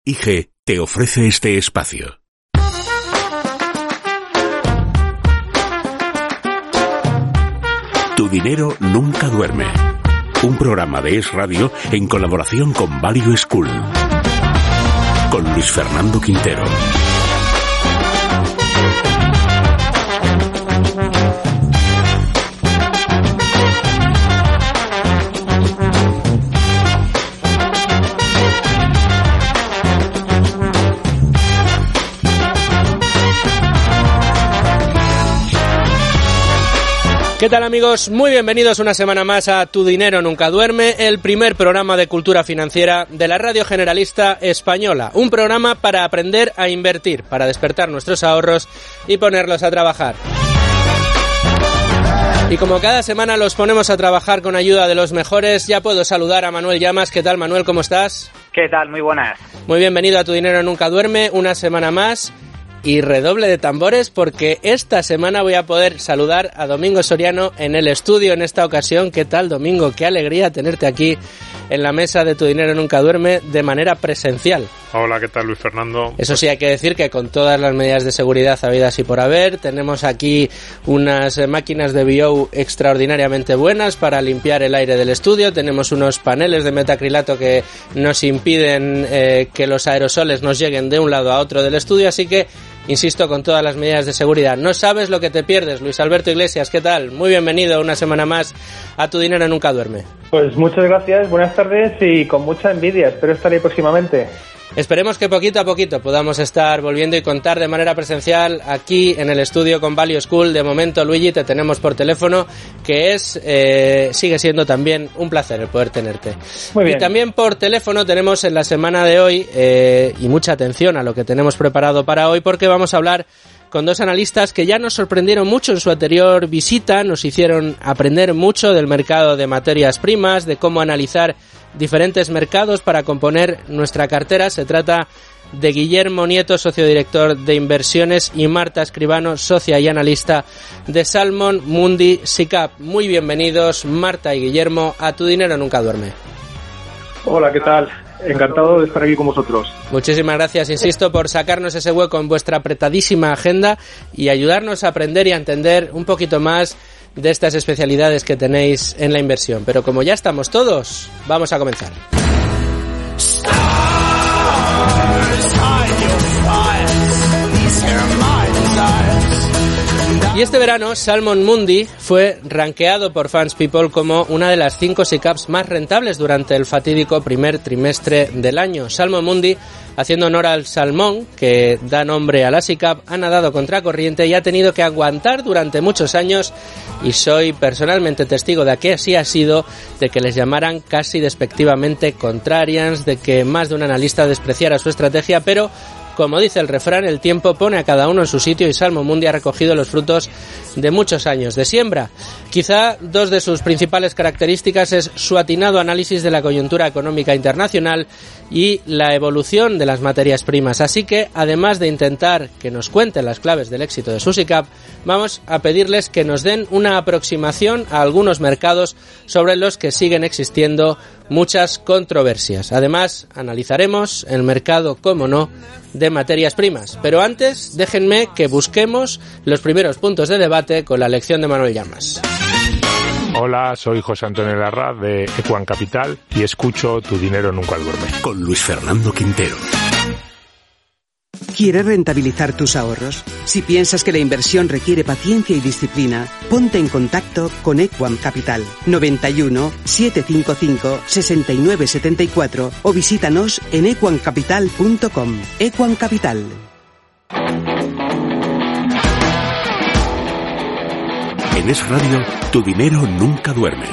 IG te ofrece este espacio. Tu dinero nunca duerme. Un programa de Es Radio en colaboración con Value School. Con Luis Fernando Quintero. ¿Qué tal, amigos? Muy bienvenidos una semana más a Tu Dinero Nunca Duerme, el primer programa de cultura financiera de la Radio Generalista Española. Un programa para aprender a invertir, para despertar nuestros ahorros y ponerlos a trabajar. Y como cada semana los ponemos a trabajar con ayuda de los mejores, ya puedo saludar a Manuel Llamas. ¿Qué tal, Manuel? ¿Cómo estás? ¿Qué tal? Muy buenas. Muy bienvenido a Tu Dinero Nunca Duerme, una semana más. Y redoble de tambores porque esta semana voy a poder saludar a Domingo Soriano en el estudio en esta ocasión. ¿Qué tal, Domingo? Qué alegría tenerte aquí en la mesa de Tu Dinero Nunca Duerme de manera presencial. Hola, ¿qué tal, Luis Fernando? Eso sí, hay que decir que con todas las medidas de seguridad habidas y por haber, tenemos aquí unas máquinas de BO extraordinariamente buenas para limpiar el aire del estudio, tenemos unos paneles de metacrilato que nos impiden que los aerosoles nos lleguen de un lado a otro del estudio, así que insisto, con todas las medidas de seguridad. No sabes lo que te pierdes. Luis Alberto Iglesias, ¿qué tal? Muy bienvenido una semana más a Tu Dinero Nunca Duerme. Pues muchas gracias, buenas tardes y con mucha envidia. Espero estar ahí próximamente. Esperemos que poquito a poquito podamos estar volviendo y contar de manera presencial aquí en el estudio con Value School. De momento, Luigi, te tenemos por teléfono, que sigue siendo también un placer el poder tenerte. Muy bien. Y también por teléfono tenemos en la semana de hoy, y mucha atención a lo que tenemos preparado para hoy, porque vamos a hablar con dos analistas que ya nos sorprendieron mucho en su anterior visita, nos hicieron aprender mucho del mercado de materias primas, de cómo analizar diferentes mercados para componer nuestra cartera. Se trata de Guillermo Nieto, socio director de inversiones, y Marta Escribano, socia y analista de Salmon Mundi SICAV. Muy bienvenidos, Marta y Guillermo, a Tu Dinero Nunca Duerme. Hola, ¿qué tal? Encantado de estar aquí con vosotros. Muchísimas gracias, insisto, por sacarnos ese hueco en vuestra apretadísima agenda y ayudarnos a aprender y a entender un poquito más de estas especialidades que tenéis en la inversión. Pero como ya estamos todos, vamos a comenzar. Y este verano, Salmon Mundi fue rankeado por Funds People como una de las 5 SICAVs más rentables durante el fatídico primer trimestre del año. Salmon Mundi, haciendo honor al salmón que da nombre a la SICAV, ha nadado contracorriente y ha tenido que aguantar durante muchos años, y soy personalmente testigo de que así ha sido, de que les llamaran casi despectivamente contrarians, de que más de un analista despreciara su estrategia, pero como dice el refrán, el tiempo pone a cada uno en su sitio y Salmon Mundi ha recogido los frutos de muchos años de siembra. Quizá dos de sus principales características es su atinado análisis de la coyuntura económica internacional y la evolución de las materias primas. Así que, además de intentar que nos cuenten las claves del éxito de su SICAV, vamos a pedirles que nos den una aproximación a algunos mercados sobre los que siguen existiendo muchas controversias. Además, analizaremos el mercado, como no, de materias primas. Pero antes, déjenme que busquemos los primeros puntos de debate con la lección de Manuel Llamas. Hola, soy José Antonio Larraz de Equan Capital y escucho Tu Dinero Nunca Duerme. Con Luis Fernando Quintero. ¿Quieres rentabilizar tus ahorros? Si piensas que la inversión requiere paciencia y disciplina, ponte en contacto con Equam Capital 91 755 69 74 o visítanos en equamcapital.com. Equam Capital. En Es Radio, Tu Dinero Nunca Duerme.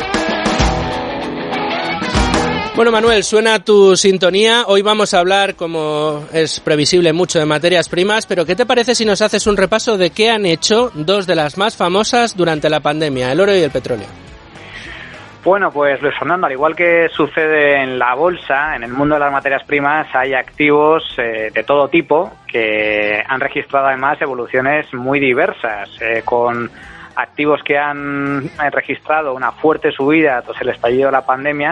Bueno, Manuel, suena tu sintonía. Hoy vamos a hablar, como es previsible, mucho de materias primas, pero ¿qué te parece si nos haces un repaso de qué han hecho dos de las más famosas durante la pandemia, el oro y el petróleo? Bueno, pues Luis Fernando, al igual que sucede en la bolsa, en el mundo de las materias primas hay activos de todo tipo que han registrado además evoluciones muy diversas, con activos que han registrado una fuerte subida tras el estallido de la pandemia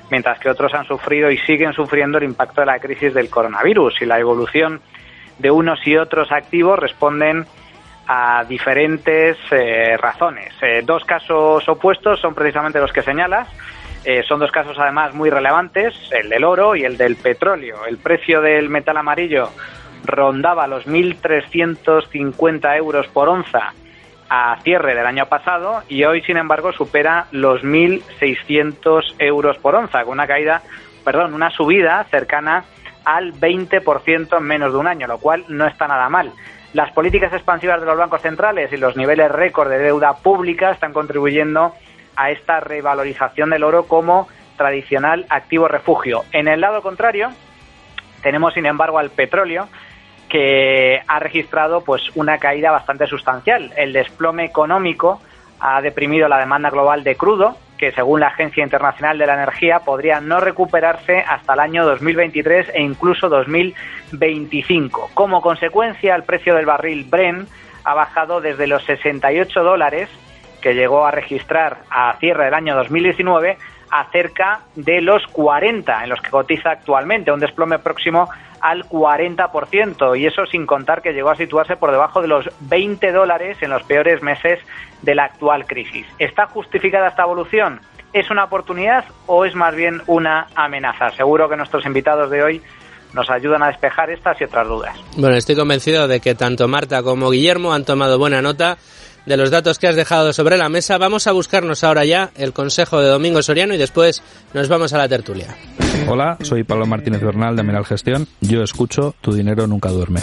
mientras que otros han sufrido y siguen sufriendo el impacto de la crisis del coronavirus. Y la evolución de unos y otros activos responden a diferentes razones. Dos casos opuestos son precisamente los que señalas. Son dos casos además muy relevantes, el del oro y el del petróleo. El precio del metal amarillo rondaba los 1.350 euros por onza a cierre del año pasado y hoy, sin embargo, supera los 1.600 euros por onza, con una subida cercana al 20% en menos de un año, lo cual no está nada mal. Las políticas expansivas de los bancos centrales y los niveles récord de deuda pública están contribuyendo a esta revalorización del oro como tradicional activo refugio. En el lado contrario, tenemos, sin embargo, al petróleo, que ha registrado pues una caída bastante sustancial. El desplome económico ha deprimido la demanda global de crudo, que según la Agencia Internacional de la Energía podría no recuperarse hasta el año 2023 e incluso 2025. Como consecuencia, el precio del barril Brent ha bajado desde los $68, que llegó a registrar a cierre del año 2019, a cerca de los 40 en los que cotiza actualmente, un desplome próximo al 40%, y eso sin contar que llegó a situarse por debajo de los $20 en los peores meses de la actual crisis. ¿Está justificada esta evolución? ¿Es una oportunidad o es más bien una amenaza? Seguro que nuestros invitados de hoy nos ayudan a despejar estas y otras dudas. Bueno, estoy convencido de que tanto Marta como Guillermo han tomado buena nota de los datos que has dejado sobre la mesa. Vamos a buscarnos ahora ya el consejo de Domingo Soriano y después nos vamos a la tertulia. Hola, soy Pablo Martínez Bernal de Amiral Gestión. Yo escucho Tu dinero nunca duerme.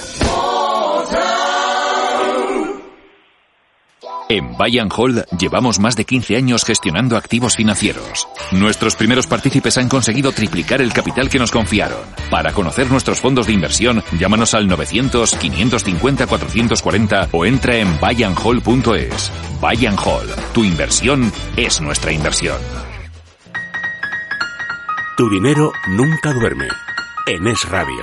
En Buy and Hold llevamos más de 15 años gestionando activos financieros. Nuestros primeros partícipes han conseguido triplicar el capital que nos confiaron. Para conocer nuestros fondos de inversión, llámanos al 900-550-440 o entra en buyandhold.es. Buy and Hold. Tu inversión es nuestra inversión. Tu dinero nunca duerme. En Es Radio.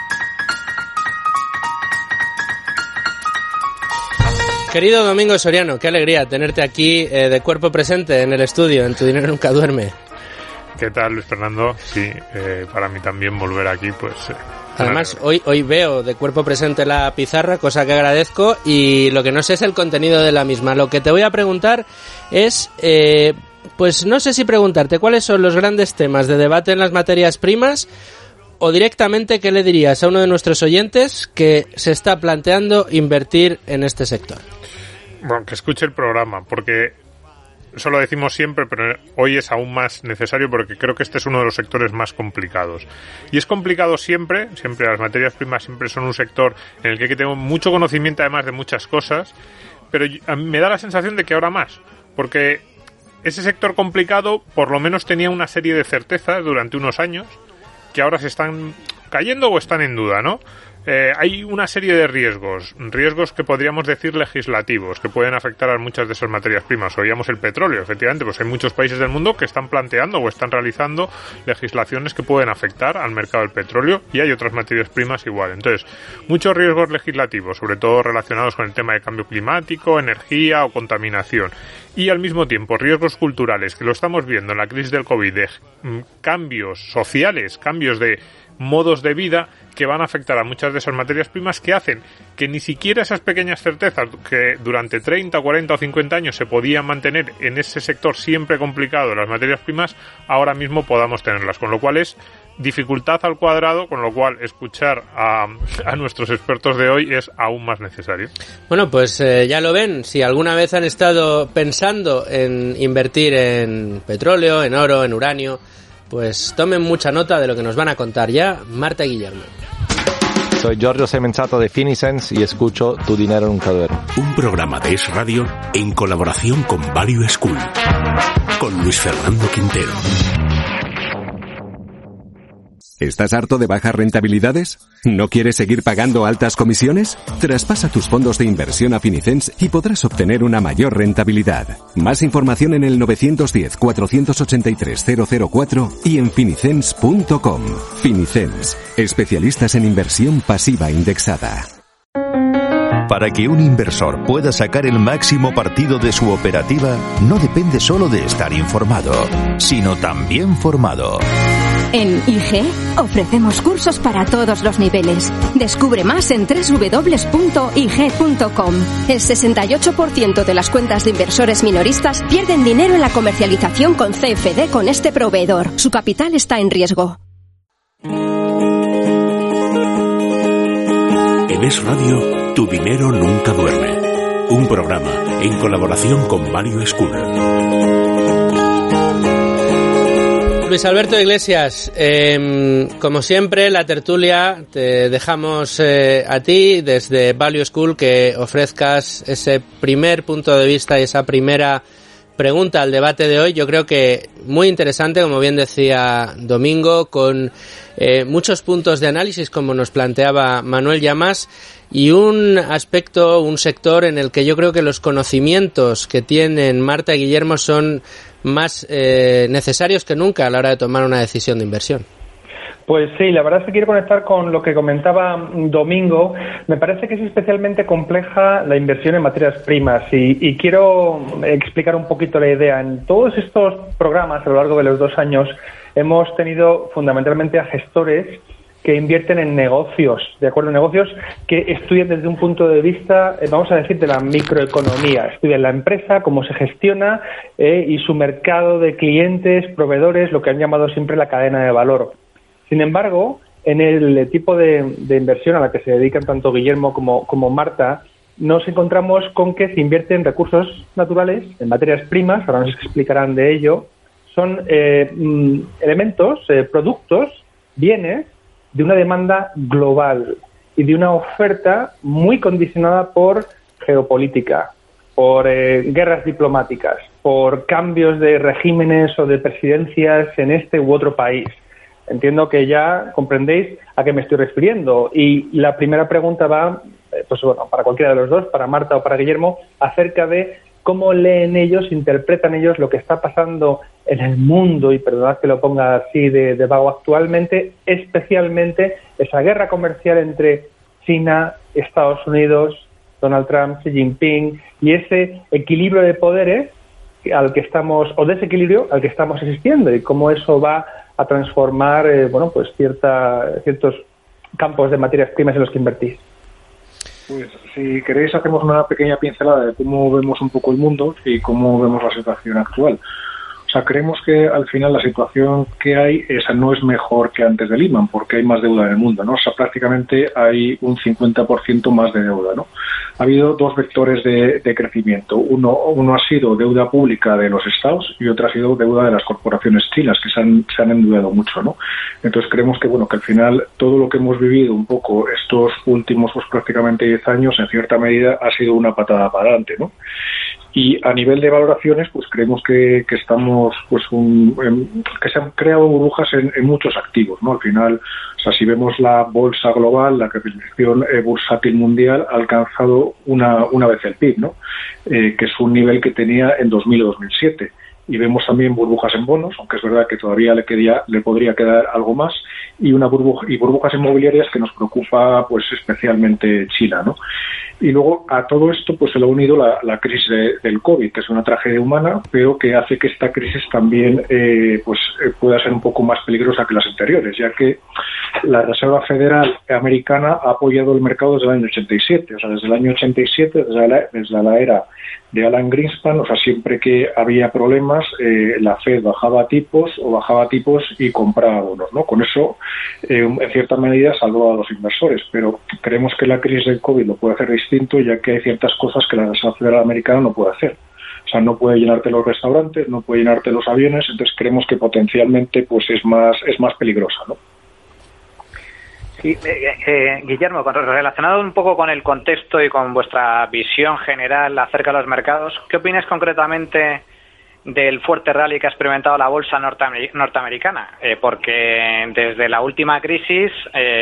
Querido Domingo Soriano, qué alegría tenerte aquí de cuerpo presente en el estudio, en Tu dinero nunca duerme. ¿Qué tal, Luis Fernando? Sí, para mí también volver aquí, pues... Además, hoy veo de cuerpo presente la pizarra, cosa que agradezco, y lo que no sé es el contenido de la misma. Lo que te voy a preguntar es, pues no sé si preguntarte cuáles son los grandes temas de debate en las materias primas, o directamente, ¿qué le dirías a uno de nuestros oyentes que se está planteando invertir en este sector? Bueno, que escuche el programa, porque eso lo decimos siempre, pero hoy es aún más necesario porque creo que este es uno de los sectores más complicados. Y es complicado siempre las materias primas siempre son un sector en el que hay que tener mucho conocimiento además de muchas cosas, pero me da la sensación de que ahora más, porque ese sector complicado por lo menos tenía una serie de certezas durante unos años que ahora se están cayendo o están en duda, ¿no? Hay una serie de riesgos que podríamos decir legislativos, que pueden afectar a muchas de esas materias primas. Oíamos el petróleo, efectivamente, pues hay muchos países del mundo que están planteando o están realizando legislaciones que pueden afectar al mercado del petróleo, y hay otras materias primas igual. Entonces, muchos riesgos legislativos, sobre todo relacionados con el tema de cambio climático, energía o contaminación. Y al mismo tiempo, riesgos culturales, que lo estamos viendo en la crisis del COVID, de cambios sociales, cambios de modos de vida que van a afectar a muchas de esas materias primas, que hacen que ni siquiera esas pequeñas certezas que durante 30, 40 o 50 años se podían mantener en ese sector siempre complicado de las materias primas, ahora mismo podamos tenerlas, con lo cual es dificultad al cuadrado, con lo cual escuchar a nuestros expertos de hoy es aún más necesario. Bueno, pues ya lo ven, si alguna vez han estado pensando en invertir en petróleo, en oro, en uranio, pues tomen mucha nota de lo que nos van a contar ya Marta y Guillermo. Soy Giorgio Semenzato de Finicens y escucho Tu dinero nunca duerme. Un programa de Es Radio en colaboración con Value School. Con Luis Fernando Quintero. ¿Estás harto de bajas rentabilidades? ¿No quieres seguir pagando altas comisiones? Traspasa tus fondos de inversión a Finicens y podrás obtener una mayor rentabilidad. Más información en el 910-483-004 y en finicens.com. Finicens, especialistas en inversión pasiva indexada. Para que un inversor pueda sacar el máximo partido de su operativa, no depende solo de estar informado, sino también formado. En IG ofrecemos cursos para todos los niveles. Descubre más en www.ig.com. El 68% de las cuentas de inversores minoristas pierden dinero en la comercialización con CFD con este proveedor. Su capital está en riesgo. En Es Radio, tu dinero nunca duerme. Un programa en colaboración con Value School. Luis Alberto Iglesias, como siempre, la tertulia te dejamos a ti desde Value School que ofrezcas ese primer punto de vista y esa primera pregunta al debate de hoy. Yo creo que muy interesante, como bien decía Domingo, con muchos puntos de análisis, como nos planteaba Manuel Llamas, y un aspecto, un sector en el que yo creo que los conocimientos que tienen Marta y Guillermo son más necesarios que nunca a la hora de tomar una decisión de inversión. Pues sí, la verdad es que quiero conectar con lo que comentaba Domingo. Me parece que es especialmente compleja la inversión en materias primas y quiero explicar un poquito la idea. En todos estos programas a lo largo de los 2 años hemos tenido fundamentalmente a gestores que invierten en negocios, ¿de acuerdo? Negocios que estudian desde un punto de vista, vamos a decir, de la microeconomía. Estudian la empresa, cómo se gestiona y su mercado de clientes, proveedores, lo que han llamado siempre la cadena de valor. Sin embargo, en el tipo de inversión a la que se dedican tanto Guillermo como Marta, nos encontramos con que se invierte en recursos naturales, en materias primas, ahora nos explicarán de ello. Son elementos, productos, bienes, de una demanda global y de una oferta muy condicionada por geopolítica, por guerras diplomáticas, por cambios de regímenes o de presidencias en este u otro país. Entiendo que ya comprendéis a qué me estoy refiriendo. Y la primera pregunta va, pues bueno, para cualquiera de los dos, para Marta o para Guillermo, acerca de cómo leen ellos, interpretan ellos lo que está pasando en el mundo, y perdonad que lo ponga así de vago actualmente, especialmente esa guerra comercial entre China, Estados Unidos, Donald Trump, Xi Jinping, y ese equilibrio de poderes al que estamos, o desequilibrio al que estamos asistiendo, y cómo eso va a transformar ciertos campos de materias primas en los que invertís. Pues si queréis hacemos una pequeña pincelada de cómo vemos un poco el mundo y cómo vemos la situación actual. O sea, creemos que al final la situación que hay esa no es mejor que antes de Lehman, porque hay más deuda en el mundo, ¿no? O sea, prácticamente hay un 50% más de deuda, ¿no? Ha habido 2 vectores de crecimiento. Uno ha sido deuda pública de los estados y otro ha sido deuda de las corporaciones chinas, que se han endeudado mucho, ¿no? Entonces creemos que, bueno, que al final todo lo que hemos vivido un poco estos últimos, pues prácticamente 10 años, en cierta medida ha sido una patada para adelante, ¿no? Y a nivel de valoraciones, pues creemos que estamos, pues que se han creado burbujas en muchos activos, ¿no? Al final, o sea, si vemos la bolsa global, la capitalización bursátil mundial ha alcanzado una vez el PIB, ¿no? Que es un nivel que tenía en 2000 o 2007. Y vemos también burbujas en bonos, aunque es verdad que todavía le podría quedar algo más, y burbujas inmobiliarias que nos preocupa pues especialmente China, ¿no? Y luego a todo esto pues se le ha unido la crisis del COVID, que es una tragedia humana, pero que hace que esta crisis también pueda ser un poco más peligrosa que las anteriores, ya que la Reserva Federal Americana ha apoyado el mercado desde el año 87, o sea, desde el año 87, desde la era de Alan Greenspan, o sea, siempre que había problemas, la Fed bajaba tipos y compraba bonos, ¿no? Con eso, en cierta medida, salvó a los inversores, pero creemos que la crisis del COVID lo puede hacer distinto, ya que hay ciertas cosas que la Reserva Federal Americana no puede hacer. O sea, no puede llenarte los restaurantes, no puede llenarte los aviones, entonces creemos que potencialmente pues es más peligrosa, ¿no? Sí, Guillermo, relacionado un poco con el contexto y con vuestra visión general acerca de los mercados, ¿qué opinas concretamente del fuerte rally que ha experimentado la bolsa norteamericana? Porque desde la última crisis,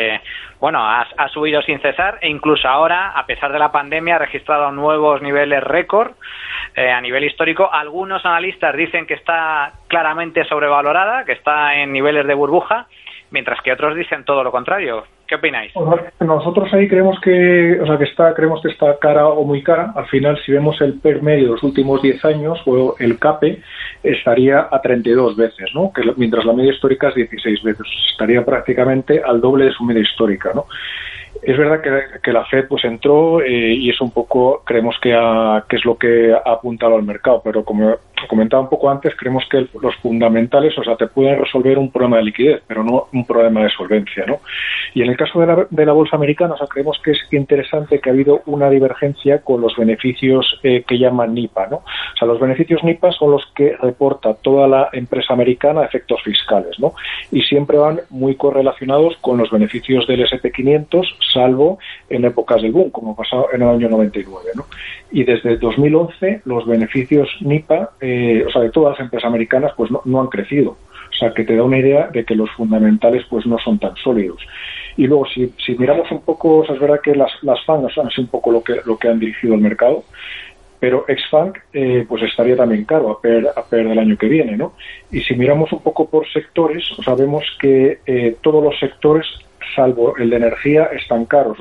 ha subido sin cesar, e incluso ahora, a pesar de la pandemia, ha registrado nuevos niveles récord a nivel histórico. Algunos analistas dicen que está claramente sobrevalorada, que está en niveles de burbuja, mientras que otros dicen todo lo contrario. ¿Qué opináis? Nosotros ahí creemos que está cara o muy cara. Al final, si vemos el PER medio de los últimos 10 años, o el CAPE, estaría a 32 veces, ¿no? Mientras la media histórica es 16 veces. Estaría prácticamente al doble de su media histórica, ¿no? Es verdad que la Fed pues entró y es un poco, creemos que es lo que ha apuntado al mercado, pero como comentaba un poco antes, creemos que los fundamentales, te pueden resolver un problema de liquidez, pero no un problema de solvencia, ¿no? Y en el caso de la bolsa americana, creemos que es interesante que ha habido una divergencia con los beneficios que llaman NIPA, ¿no? Los beneficios NIPA son los que reporta toda la empresa americana a efectos fiscales, ¿no? Y siempre van muy correlacionados con los beneficios del S&P 500, salvo en épocas del boom, como pasó en el año 99, ¿no? Y desde 2011 los beneficios NIPA, de todas las empresas americanas, pues no han crecido. O sea, que te da una idea de que los fundamentales pues no son tan sólidos. Y luego, si miramos un poco, es verdad que las FANG han sido un poco lo que han dirigido el mercado, pero ex-FANG pues estaría también caro a PER del año que viene, ¿no? Y si miramos un poco por sectores, vemos que todos los sectores, salvo el de energía, están caros.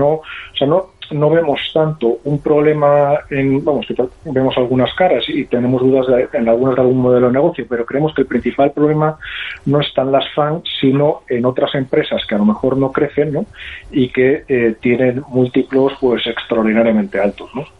No vemos tanto un problema que vemos algunas caras y tenemos dudas en algunas de algún modelo de negocio, pero creemos que el principal problema no está en las FANG, sino en otras empresas que a lo mejor no crecen, ¿no? Y que tienen múltiplos pues extraordinariamente altos, ¿no?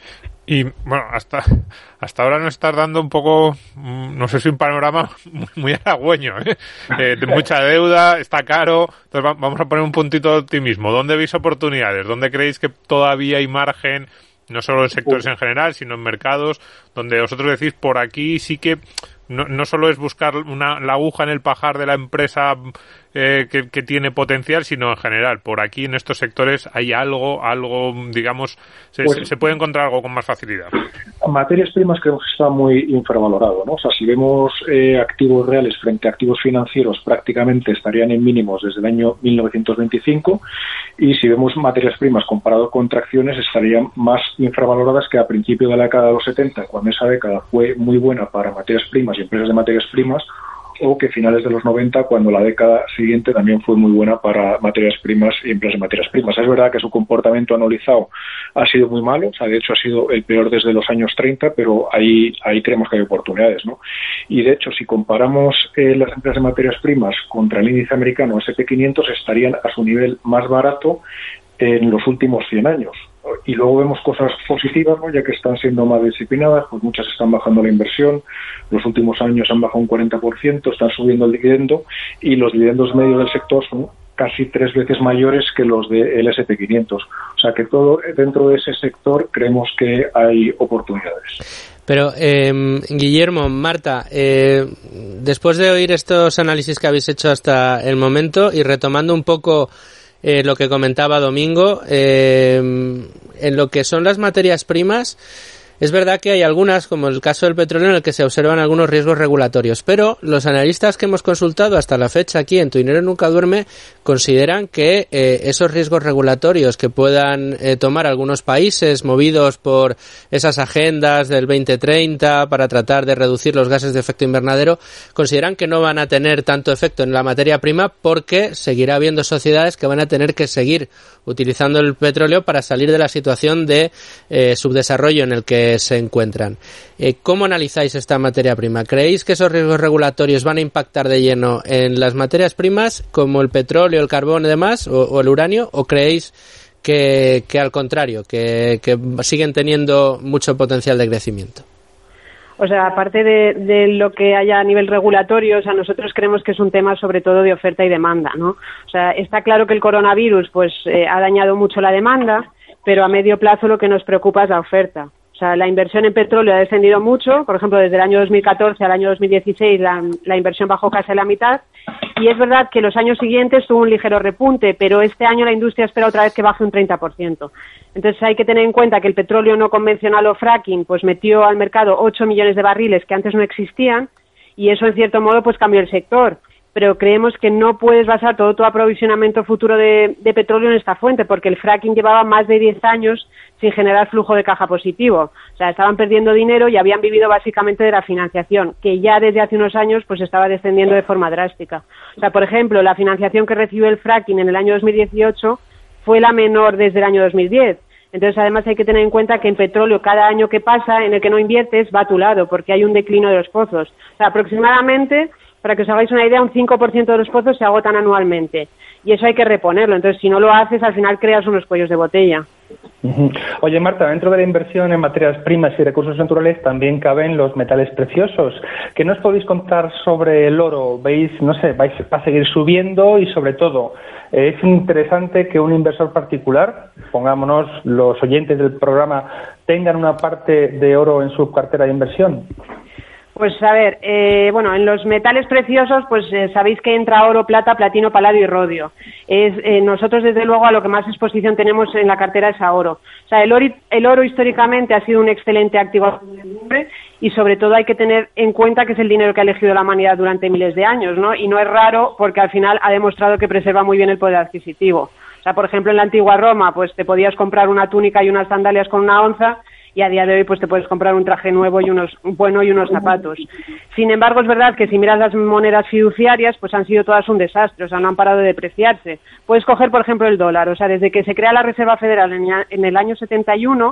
Y bueno, hasta ahora nos estás dando un poco, no sé si un panorama muy halagüeño, de mucha deuda, está caro. Entonces vamos a poner un puntito de optimismo. ¿Dónde veis oportunidades? ¿Dónde creéis que todavía hay margen, no solo en sectores en general, sino en mercados, donde vosotros decís por aquí sí que no solo es buscar la aguja en el pajar de la empresa que tiene potencial, sino en general, por aquí en estos sectores hay algo, digamos, se puede encontrar algo con más facilidad? Materias primas creo que está muy infravalorado, ¿no? Si vemos activos reales frente a activos financieros, prácticamente estarían en mínimos desde el año 1925, y si vemos materias primas comparado con acciones, estarían más infravaloradas que a principio de la década de los 70, cuando esa década fue muy buena para materias primas y empresas de materias primas, o que finales de los 90, cuando la década siguiente también fue muy buena para materias primas y empresas de materias primas. Es verdad que su comportamiento anualizado ha sido muy malo, de hecho ha sido el peor desde los años 30, pero ahí creemos que hay oportunidades, ¿no? Y de hecho, si comparamos las empresas de materias primas contra el índice americano S&P 500, estarían a su nivel más barato en los últimos 100 años. Y luego vemos cosas positivas, ¿no? Ya que están siendo más disciplinadas, pues muchas están bajando la inversión, los últimos años han bajado un 40%, están subiendo el dividendo, y los dividendos medios del sector son casi 3 veces mayores que los del S&P 500. O sea que todo dentro de ese sector creemos que hay oportunidades. Pero, Guillermo, Marta, después de oír estos análisis que habéis hecho hasta el momento y retomando un poco lo que comentaba Domingo, en lo que son las materias primas, es verdad que hay algunas, como el caso del petróleo, en el que se observan algunos riesgos regulatorios, pero los analistas que hemos consultado hasta la fecha aquí en Tu Dinero Nunca Duerme consideran que esos riesgos regulatorios que puedan tomar algunos países movidos por esas agendas del 2030 para tratar de reducir los gases de efecto invernadero, consideran que no van a tener tanto efecto en la materia prima, porque seguirá habiendo sociedades que van a tener que seguir utilizando el petróleo para salir de la situación de subdesarrollo en el que se encuentran. ¿Cómo analizáis esta materia prima? ¿Creéis que esos riesgos regulatorios van a impactar de lleno en las materias primas como el petróleo, el carbón y demás, o el uranio, o creéis que al contrario, que siguen teniendo mucho potencial de crecimiento? Aparte de lo que haya a nivel regulatorio, nosotros creemos que es un tema sobre todo de oferta y demanda, ¿no? Está claro que el coronavirus ha dañado mucho la demanda, pero a medio plazo lo que nos preocupa es la oferta. La inversión en petróleo ha descendido mucho, por ejemplo, desde el año 2014 al año 2016 la inversión bajó casi a la mitad, y es verdad que los años siguientes tuvo un ligero repunte, pero este año la industria espera otra vez que baje un 30%. Entonces hay que tener en cuenta que el petróleo no convencional o fracking metió al mercado 8 millones de barriles que antes no existían, y eso en cierto modo cambió el sector. pero creemos que no puedes basar todo tu aprovisionamiento futuro de petróleo en esta fuente, porque el fracking llevaba más de 10 años sin generar flujo de caja positivo. O sea, estaban perdiendo dinero y habían vivido básicamente de la financiación, que ya desde hace unos años pues estaba descendiendo de forma drástica. O sea, por ejemplo, la financiación que recibió el fracking en el año 2018 fue la menor desde el año 2010. Entonces, además, hay que tener en cuenta que en petróleo, cada año que pasa en el que no inviertes, va a tu lado, porque hay un declino de los pozos. O sea, aproximadamente, para que os hagáis una idea, un 5% de los pozos se agotan anualmente. Y eso hay que reponerlo. Entonces, si no lo haces, al final creas unos cuellos de botella. Oye, Marta, dentro de la inversión en materias primas y recursos naturales también caben los metales preciosos. ¿Qué nos podéis contar sobre el oro? ¿Veis, no sé, va a seguir subiendo? Y sobre todo, ¿es interesante que un inversor particular, pongámonos los oyentes del programa, tengan una parte de oro en su cartera de inversión? Pues a ver, bueno, en los metales preciosos, pues sabéis que entra oro, plata, platino, paladio y rodio. Nosotros, desde luego, a lo que más exposición tenemos en la cartera es a oro. O sea, el oro históricamente ha sido un excelente activo y sobre todo hay que tener en cuenta que es el dinero que ha elegido la humanidad durante miles de años, ¿no? Y no es raro porque al final ha demostrado que preserva muy bien el poder adquisitivo. O sea, por ejemplo, en la antigua Roma, pues te podías comprar una túnica y unas sandalias con una onza, y a día de hoy pues te puedes comprar un traje nuevo y unos zapatos. Sin embargo, es verdad que si miras las monedas fiduciarias, pues han sido todas un desastre, o sea, no han parado de depreciarse. Puedes coger, por ejemplo, el dólar, o sea, desde que se crea la Reserva Federal en el año 71,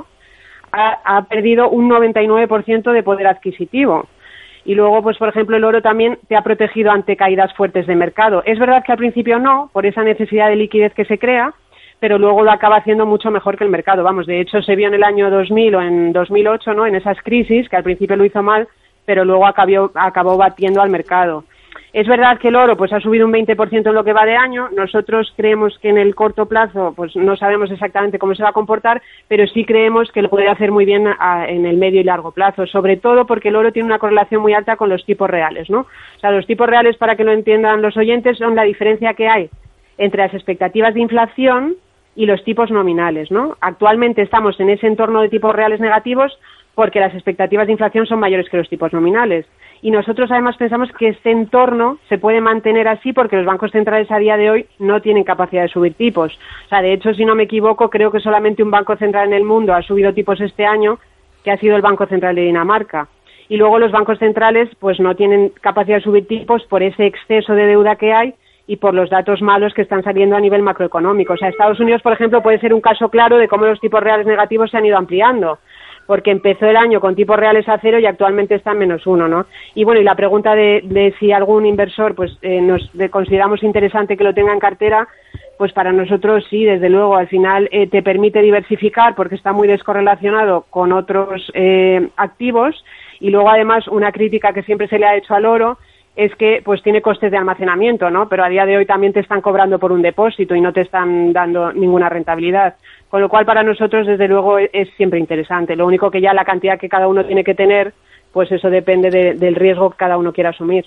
ha perdido un 99% de poder adquisitivo. Y luego, pues por ejemplo, el oro también te ha protegido ante caídas fuertes de mercado. Es verdad que al principio no, por esa necesidad de liquidez que se crea, pero luego lo acaba haciendo mucho mejor que el mercado. Vamos, de hecho se vio en el año 2000 o en 2008, ¿no? En esas crisis, que al principio lo hizo mal, pero luego acabó batiendo al mercado. Es verdad que el oro pues ha subido un 20% en lo que va de año. Nosotros creemos que en el corto plazo pues no sabemos exactamente cómo se va a comportar, pero sí creemos que lo puede hacer muy bien en el medio y largo plazo, sobre todo porque el oro tiene una correlación muy alta con los tipos reales, ¿no? O sea, los tipos reales, para que lo entiendan los oyentes, son la diferencia que hay entre las expectativas de inflación y los tipos nominales, ¿no? Actualmente estamos en ese entorno de tipos reales negativos porque las expectativas de inflación son mayores que los tipos nominales. Y nosotros además pensamos que este entorno se puede mantener así porque los bancos centrales a día de hoy no tienen capacidad de subir tipos. O sea, de hecho, si no me equivoco, creo que solamente un banco central en el mundo ha subido tipos este año, que ha sido el Banco Central de Dinamarca. Y luego los bancos centrales pues no tienen capacidad de subir tipos por ese exceso de deuda que hay y por los datos malos que están saliendo a nivel macroeconómico. O sea, Estados Unidos, por ejemplo, puede ser un caso claro de cómo los tipos reales negativos se han ido ampliando, porque empezó el año con tipos reales a 0 y actualmente está en -1, ¿no? Y bueno, y la pregunta de si algún inversor pues nos consideramos interesante que lo tenga en cartera, pues para nosotros sí, desde luego. Al final te permite diversificar porque está muy descorrelacionado con otros activos, y luego además una crítica que siempre se le ha hecho al oro es que pues tiene costes de almacenamiento, ¿no? Pero a día de hoy también te están cobrando por un depósito y no te están dando ninguna rentabilidad. Con lo cual, para nosotros, desde luego, es siempre interesante. Lo único que ya la cantidad que cada uno tiene que tener, pues eso depende del riesgo que cada uno quiera asumir.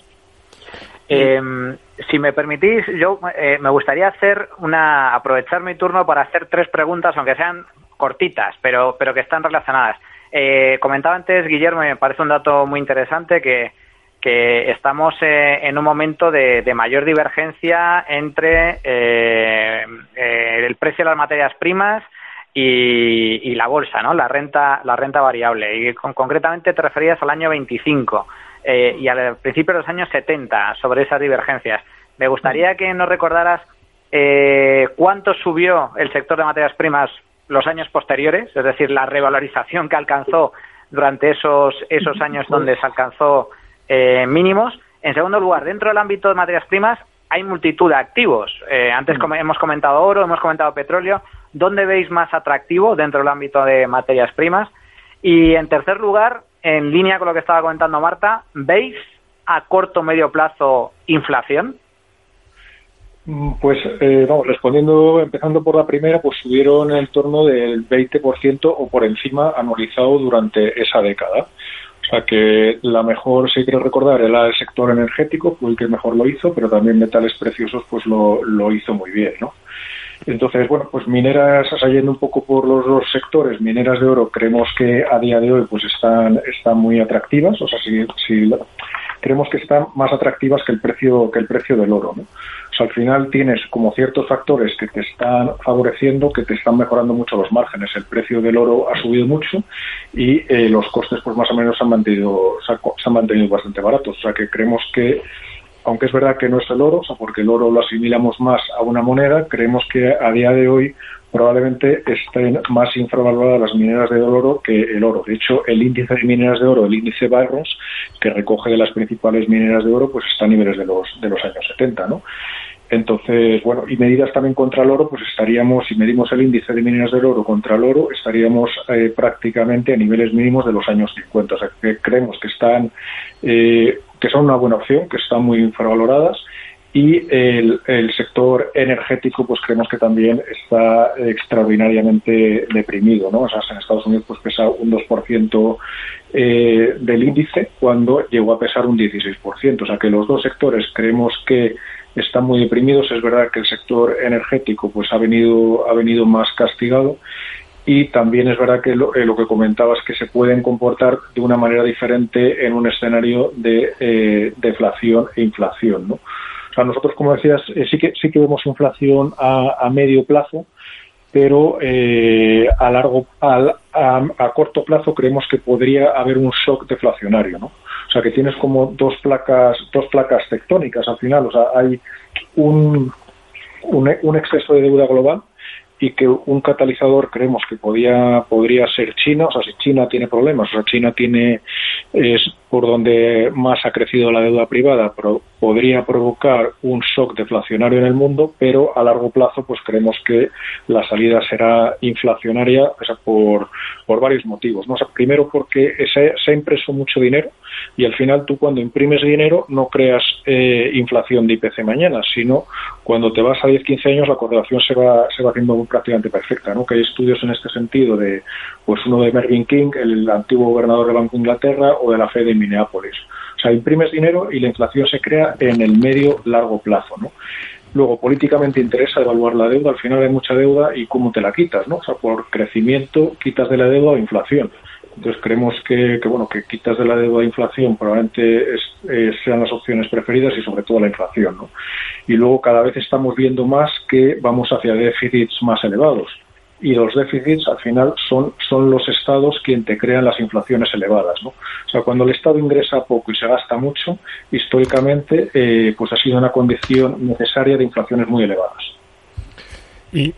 Si me permitís, yo me gustaría aprovechar mi turno para hacer 3 preguntas, aunque sean cortitas, pero que están relacionadas. Comentaba antes, Guillermo, y me parece un dato muy interesante, que estamos en un momento de mayor divergencia entre el precio de las materias primas y la bolsa, ¿no? La renta variable. Y concretamente te referías al año 25 y al principio de los años 70 sobre esas divergencias. Me gustaría que nos recordaras cuánto subió el sector de materias primas los años posteriores, es decir, la revalorización que alcanzó durante esos años donde se alcanzó mínimos. En segundo lugar, dentro del ámbito de materias primas hay multitud de activos. Antes hemos comentado oro, hemos comentado petróleo. ¿Dónde veis más atractivo dentro del ámbito de materias primas? Y en tercer lugar, en línea con lo que estaba comentando Marta, ¿veis a corto o medio plazo inflación? Pues vamos, empezando por la primera, pues subieron en torno del 20% o por encima anualizado durante esa década. O sea que la mejor, si quieres recordar, era el sector energético, fue el que mejor lo hizo, pero también metales preciosos pues lo hizo muy bien, ¿no? Entonces, bueno, pues mineras, yendo un poco por los dos sectores, mineras de oro, creemos que a día de hoy pues están muy atractivas. O sea, si creemos que están más atractivas que el precio del oro, ¿no? O sea, al final tienes como ciertos factores que te están favoreciendo, que te están mejorando mucho los márgenes. El precio del oro ha subido mucho y los costes pues más o menos se han mantenido bastante baratos. O sea, que creemos que, aunque es verdad que no es el oro, o sea, porque el oro lo asimilamos más a una moneda, creemos que a día de hoy probablemente estén más infravaloradas las mineras de oro que el oro. De hecho, el índice de mineras de oro, el índice Barron's, que recoge de las principales mineras de oro, pues está a niveles de los años 70, ¿no? Entonces, bueno, y medidas también contra el oro, pues estaríamos, si medimos el índice de mineras del oro contra el oro, estaríamos prácticamente a niveles mínimos de los años 50. O sea, que creemos que están, que son una buena opción, que están muy infravaloradas. Y el sector energético, pues creemos que también está extraordinariamente deprimido, ¿no? O sea, en Estados Unidos pues pesa un 2% del índice, cuando llegó a pesar un 16%. O sea, que los dos sectores creemos que están muy deprimidos. Es verdad que el sector energético pues ha venido más castigado, y también es verdad que lo que comentabas, que se pueden comportar de una manera diferente en un escenario de deflación e inflación, ¿no? O sea, nosotros, como decías, sí que vemos inflación a medio plazo, pero a corto plazo creemos que podría haber un shock deflacionario, ¿no? O sea, que tienes como dos placas tectónicas al final. O sea, hay un exceso de deuda global, y que un catalizador creemos que podría ser China. O sea, si China tiene problemas, o sea, China es por donde más ha crecido la deuda privada, pero podría provocar un shock deflacionario en el mundo, pero a largo plazo pues creemos que la salida será inflacionaria, o sea, por varios motivos, ¿no? O sea, primero porque se ha impreso mucho dinero, y al final tú, cuando imprimes dinero, no creas inflación de IPC mañana, sino cuando te vas a 10-15 años la correlación se va haciendo prácticamente perfecta, ¿no? Que hay estudios en este sentido, pues uno de Mervyn King, el antiguo gobernador del Banco de Inglaterra, o de la Fed en Minneapolis. O sea, imprimes dinero y la inflación se crea en el medio-largo plazo, ¿no? Luego, políticamente interesa evaluar la deuda. Al final hay mucha deuda, y cómo te la quitas, ¿no? O sea, por crecimiento quitas de la deuda o inflación. Entonces creemos que quitas de la deuda e inflación probablemente sean las opciones preferidas, y sobre todo la inflación, ¿no? Y luego cada vez estamos viendo más que vamos hacia déficits más elevados. Y los déficits al final son los estados quien te crean las inflaciones elevadas, ¿no? O sea, cuando el estado ingresa poco y se gasta mucho, históricamente pues ha sido una condición necesaria de inflaciones muy elevadas. Y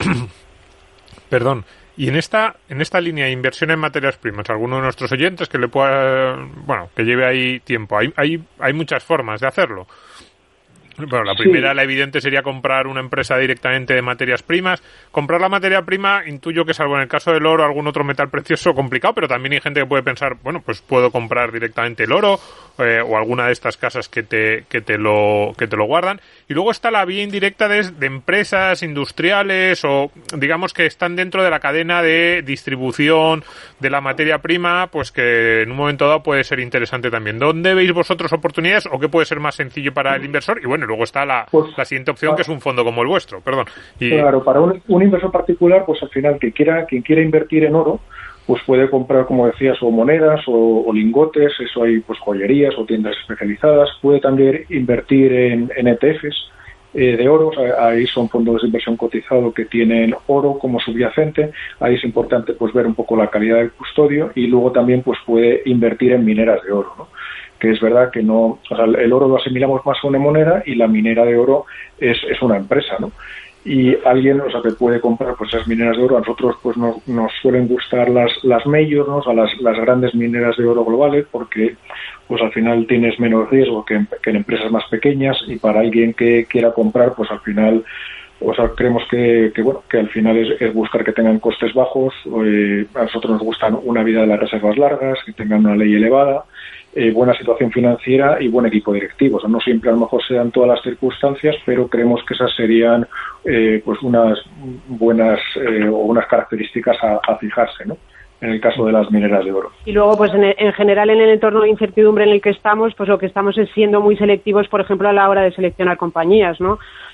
perdón, y en esta línea de inversión en materias primas, alguno de nuestros oyentes que le pueda, que lleve ahí tiempo, hay muchas formas de hacerlo. Bueno, la primera, sí, la evidente, sería comprar una empresa directamente de materias primas. Comprar la materia prima, intuyo que, salvo en el caso del oro, algún otro metal precioso, complicado, pero también hay gente que puede pensar, bueno, pues puedo comprar directamente el oro, o alguna de estas casas que te lo guardan. Y luego está la vía indirecta de empresas industriales, o digamos que están dentro de la cadena de distribución de la materia prima, pues que en un momento dado puede ser interesante también. ¿Dónde veis vosotros oportunidades, o qué puede ser más sencillo para el inversor? Y bueno, luego está la siguiente opción, que es un fondo como el vuestro, perdón. Claro, para un inversor particular, pues al final quien quiera invertir en oro, pues puede comprar, como decías, o monedas o lingotes. Eso hay pues joyerías o tiendas especializadas. Puede también invertir en ETFs de oro. O sea, ahí son fondos de inversión cotizado que tienen oro como subyacente. Ahí es importante pues ver un poco la calidad del custodio, y luego también pues puede invertir en mineras de oro, ¿no? Que es verdad que no, o sea, el oro lo asimilamos más a una moneda, y la minera de oro es una empresa, ¿no? Y alguien, o sea, que puede comprar pues esas mineras de oro. A nosotros pues nos suelen gustar las majors, ¿no? O sea, las grandes mineras de oro globales, porque pues al final tienes menos riesgo que en empresas más pequeñas, y para alguien que quiera comprar, pues al final, o sea, creemos que al final es buscar que tengan costes bajos. A nosotros nos gustan una vida de las reservas largas, que tengan una ley elevada, buena situación financiera y buen equipo directivo. O sea, no siempre a lo mejor se dan todas las circunstancias, pero creemos que esas serían pues unas buenas o unas características a fijarse, ¿no? En el caso de las mineras de oro. Y luego, pues en general, en el entorno de incertidumbre en el que estamos, pues lo que estamos es siendo muy selectivos, por ejemplo, a la hora de seleccionar compañías, ¿no? O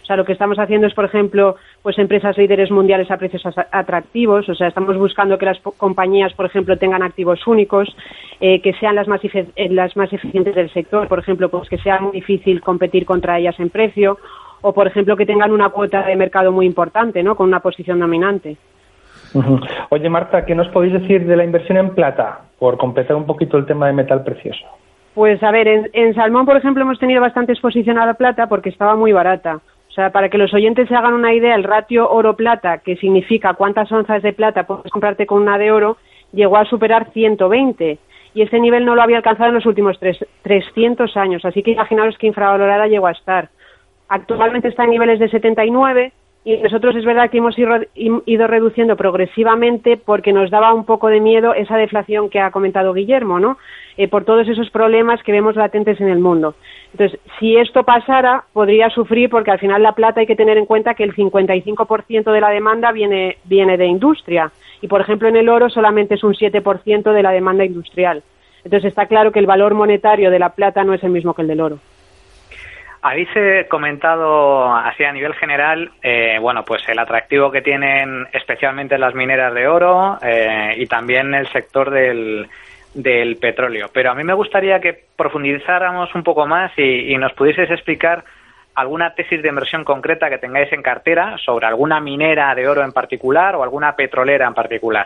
sea, lo que estamos haciendo es, por ejemplo, pues empresas líderes mundiales a precios atractivos. O sea, estamos buscando que las compañías, por ejemplo, tengan activos únicos, que sean las más eficientes del sector. Por ejemplo, pues que sea muy difícil competir contra ellas en precio. O, por ejemplo, que tengan una cuota de mercado muy importante, ¿no? Con una posición dominante. Uh-huh. Oye, Marta, ¿qué nos podéis decir de la inversión en plata? Por completar un poquito el tema de metal precioso. Pues a ver, en salmón, por ejemplo, hemos tenido bastante exposición a la plata porque estaba muy barata. O sea, para que los oyentes se hagan una idea, el ratio oro-plata, que significa cuántas onzas de plata puedes comprarte con una de oro, llegó a superar 120. Y este nivel no lo había alcanzado en los últimos 300 años. Así que imaginaros qué infravalorada llegó a estar. Actualmente está en niveles de 79 y nosotros es verdad que hemos ido reduciendo progresivamente porque nos daba un poco de miedo esa deflación que ha comentado Guillermo, ¿no? Por todos esos problemas que vemos latentes en el mundo. Entonces, si esto pasara, podría sufrir porque al final la plata hay que tener en cuenta que el 55% de la demanda viene de industria y, por ejemplo, en el oro solamente es un 7% de la demanda industrial. Entonces, está claro que el valor monetario de la plata no es el mismo que el del oro. Habéis comentado así a nivel general, bueno, pues el atractivo que tienen especialmente las mineras de oro y también el sector del petróleo. Pero a mí me gustaría que profundizáramos un poco más y nos pudieseis explicar alguna tesis de inversión concreta que tengáis en cartera sobre alguna minera de oro en particular o alguna petrolera en particular.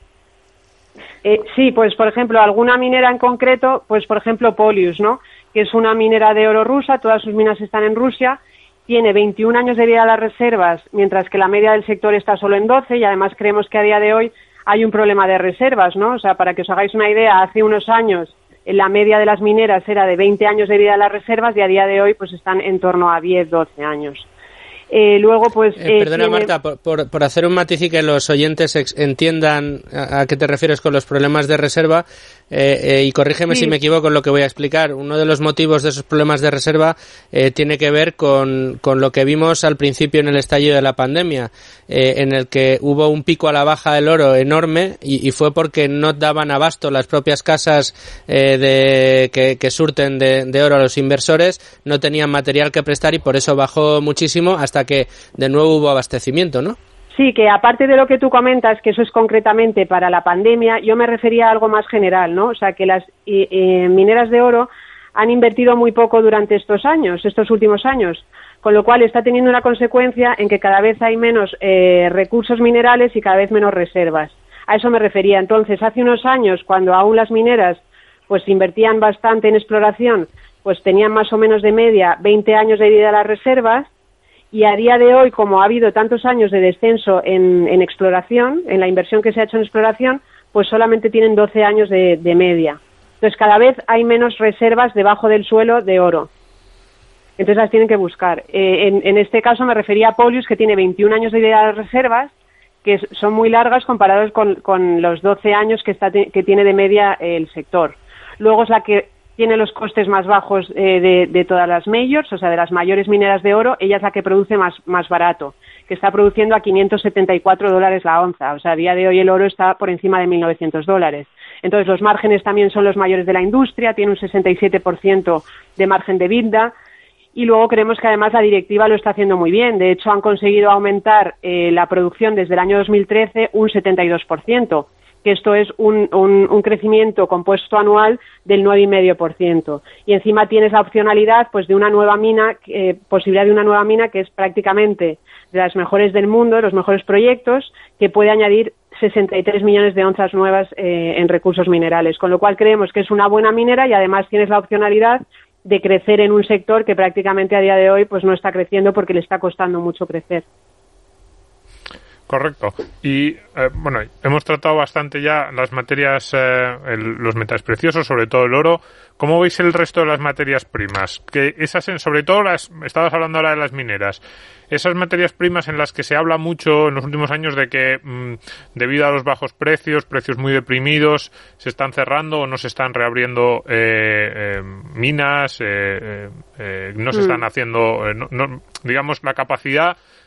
Sí, pues por ejemplo, alguna minera en concreto, pues por ejemplo Polius, ¿no? Que es una minera de oro rusa, todas sus minas están en Rusia, tiene 21 años de vida a las reservas, mientras que la media del sector está solo en 12 y además creemos que a día de hoy hay un problema de reservas, ¿no? O sea, para que os hagáis una idea, hace unos años la media de las mineras era de 20 años de vida a las reservas y a día de hoy pues están en torno a 10, 12 años. Luego, pues... perdona, Marta, por hacer un matiz y que los oyentes entiendan a qué te refieres con los problemas de reserva, y corrígeme si me equivoco en lo que voy a explicar. Uno de los motivos de esos problemas de reserva tiene que ver con lo que vimos al principio en el estallido de la pandemia, en el que hubo un pico a la baja del oro enorme y fue porque no daban abasto las propias casas que surten de oro a los inversores, no tenían material que prestar y por eso bajó muchísimo hasta que de nuevo hubo abastecimiento, ¿no? Sí, que aparte de lo que tú comentas, que eso es concretamente para la pandemia, yo me refería a algo más general, ¿no? O sea, que las mineras de oro han invertido muy poco durante estos últimos años, con lo cual está teniendo una consecuencia en que cada vez hay menos recursos minerales y cada vez menos reservas. A eso me refería. Entonces, hace unos años, cuando aún las mineras pues invertían bastante en exploración, pues tenían más o menos de media 20 años de vida las reservas. Y a día de hoy, como ha habido tantos años de descenso en exploración, en la inversión que se ha hecho en exploración, pues solamente tienen 12 años de media. Entonces, cada vez hay menos reservas debajo del suelo de oro. Entonces, las tienen que buscar. En este caso me refería a Polius, que tiene 21 años de vida de reservas, que son muy largas comparados con los 12 años que tiene de media el sector. Luego es la que tiene los costes más bajos de todas las majors, o sea, de las mayores mineras de oro. Ella es la que produce más barato, que está produciendo a $574 la onza. O sea, a día de hoy el oro está por encima de $1.900. Entonces, los márgenes también son los mayores de la industria, tiene un 67% de margen de EBITDA. Y luego creemos que además la directiva lo está haciendo muy bien. De hecho, han conseguido aumentar la producción desde el año 2013 un 72%. Que esto es un crecimiento compuesto anual del 9,5%. Y encima tienes la opcionalidad pues de una nueva mina, posibilidad de una nueva mina que es prácticamente de las mejores del mundo, de los mejores proyectos, que puede añadir 63 millones de onzas nuevas en recursos minerales. Con lo cual creemos que es una buena minera y además tienes la opcionalidad de crecer en un sector que prácticamente a día de hoy pues no está creciendo porque le está costando mucho crecer. Correcto. Y bueno, hemos tratado bastante ya las materias, los metales preciosos, sobre todo el oro. ¿Cómo veis el resto de las materias primas? Que esas, sobre todo estabas hablando ahora de las mineras. Esas materias primas en las que se habla mucho en los últimos años de que debido a los bajos precios muy deprimidos, se están cerrando o no se están reabriendo minas, no se están haciendo, digamos, la capacidad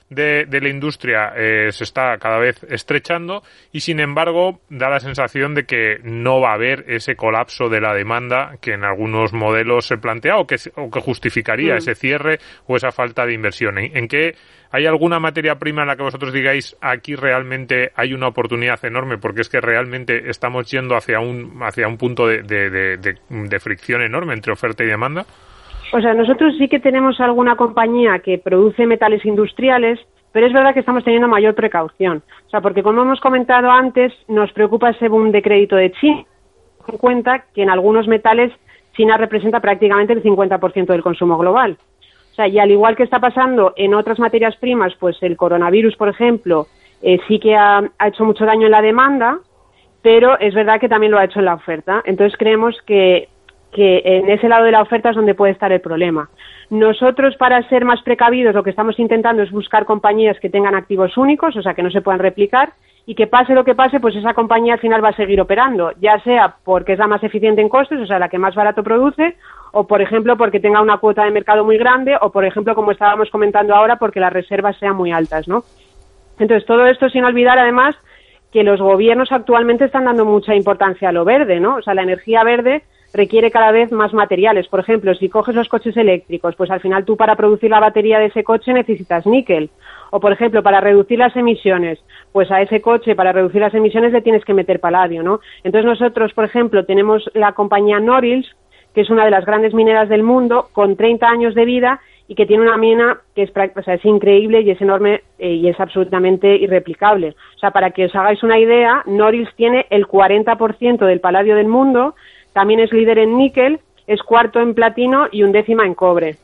de la industria se está cada vez estrechando y, sin embargo, da la sensación de que no va a haber ese colapso de la demanda que en algunos modelos se plantea o que justificaría ese cierre o esa falta de inversión. ¿En qué hay alguna materia prima en la que vosotros digáis aquí realmente hay una oportunidad enorme? Porque es que realmente estamos yendo hacia un punto de fricción enorme entre oferta y demanda. O sea, nosotros sí que tenemos alguna compañía que produce metales industriales, pero es verdad que estamos teniendo mayor precaución. O sea, porque como hemos comentado antes, nos preocupa ese boom de crédito de China. En cuenta que en algunos metales China representa prácticamente el 50% del consumo global. O sea, y al igual que está pasando en otras materias primas, pues el coronavirus, por ejemplo, sí que ha hecho mucho daño en la demanda, pero es verdad que también lo ha hecho en la oferta. Entonces creemos que en ese lado de la oferta es donde puede estar el problema. Nosotros, para ser más precavidos, lo que estamos intentando es buscar compañías que tengan activos únicos, o sea, que no se puedan replicar, y que pase lo que pase, pues esa compañía al final va a seguir operando, ya sea porque es la más eficiente en costes, o sea, la que más barato produce, o, por ejemplo, porque tenga una cuota de mercado muy grande, o, por ejemplo, como estábamos comentando ahora, porque las reservas sean muy altas, ¿no? Entonces, todo esto sin olvidar, además, que los gobiernos actualmente están dando mucha importancia a lo verde, ¿no? O sea, la energía verde requiere cada vez más materiales. Por ejemplo, si coges los coches eléctricos, pues al final tú para producir la batería de ese coche necesitas níquel. O, por ejemplo, para reducir las emisiones, pues a ese coche, para reducir las emisiones, le tienes que meter paladio, ¿no? Entonces nosotros, por ejemplo, tenemos la compañía Norilsk, que es una de las grandes mineras del mundo, con 30 años de vida y que tiene una mina que es increíble y es enorme y es absolutamente irreplicable. O sea, para que os hagáis una idea, Norilsk tiene el 40% del paladio del mundo. También es líder en níquel, es cuarto en platino y 1/10 en cobre.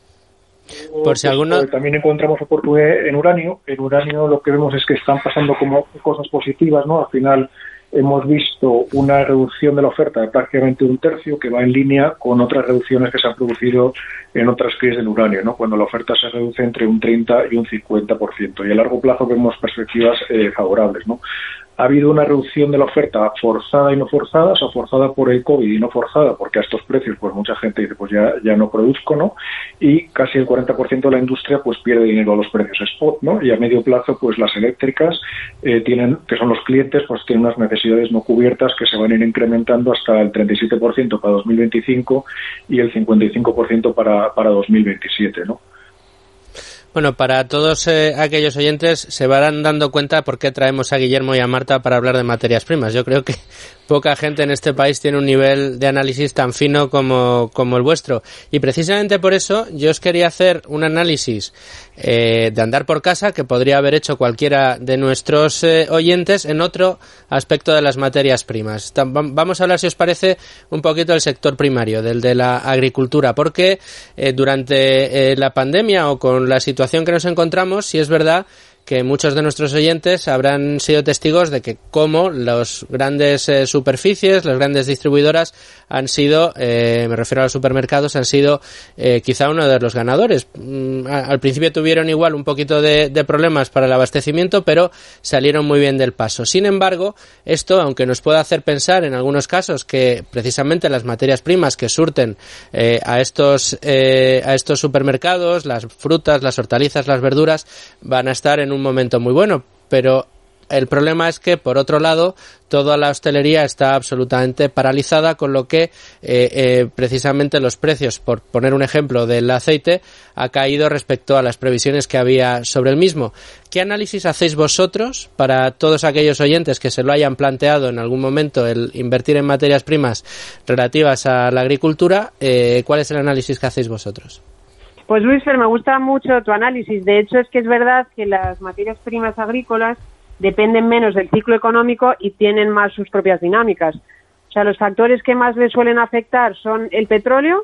Por si alguno... También encontramos oportunidad en uranio. En uranio lo que vemos es que están pasando como cosas positivas, ¿no? Al final hemos visto una reducción de la oferta de prácticamente 1/3, que va en línea con otras reducciones que se han producido en otras crisis del uranio, ¿no? Cuando la oferta se reduce entre un 30 y un 50%. Y a largo plazo vemos perspectivas favorables, ¿no? Ha habido una reducción de la oferta forzada y no forzada, o sea, forzada por el COVID y no forzada, porque a estos precios pues mucha gente dice pues ya no produzco, ¿no? Y casi el 40% de la industria pues pierde dinero a los precios spot, ¿no? Y a medio plazo pues las eléctricas tienen, que son los clientes, pues tienen unas necesidades no cubiertas que se van a ir incrementando hasta el 37% para 2025 y el 55% para 2027, ¿no? Bueno, para todos aquellos oyentes se van dando cuenta por qué traemos a Guillermo y a Marta para hablar de materias primas. Yo creo que poca gente en este país tiene un nivel de análisis tan fino como el vuestro. Y precisamente por eso yo os quería hacer un análisis de andar por casa que podría haber hecho cualquiera de nuestros oyentes en otro aspecto de las materias primas. Vamos a hablar, si os parece, un poquito del sector primario, del de la agricultura, porque durante la pandemia o con la situación que nos encontramos, sí es verdad que muchos de nuestros oyentes habrán sido testigos de que como las grandes superficies, las grandes distribuidoras han sido, me refiero a los supermercados, han sido quizá uno de los ganadores. Al principio tuvieron igual un poquito de problemas para el abastecimiento, pero salieron muy bien del paso. Sin embargo, esto, aunque nos pueda hacer pensar en algunos casos que precisamente las materias primas que surten a estos supermercados, las frutas, las hortalizas, las verduras, van a estar en un momento muy bueno, pero el problema es que, por otro lado, toda la hostelería está absolutamente paralizada, con lo que precisamente los precios, por poner un ejemplo, del aceite, ha caído respecto a las previsiones que había sobre el mismo. ¿Qué análisis hacéis vosotros para todos aquellos oyentes que se lo hayan planteado en algún momento el invertir en materias primas relativas a la agricultura? ¿Cuál es el análisis que hacéis vosotros? Pues Luis Fer, me gusta mucho tu análisis. De hecho, es que es verdad que las materias primas agrícolas dependen menos del ciclo económico y tienen más sus propias dinámicas. O sea, los factores que más les suelen afectar son el petróleo,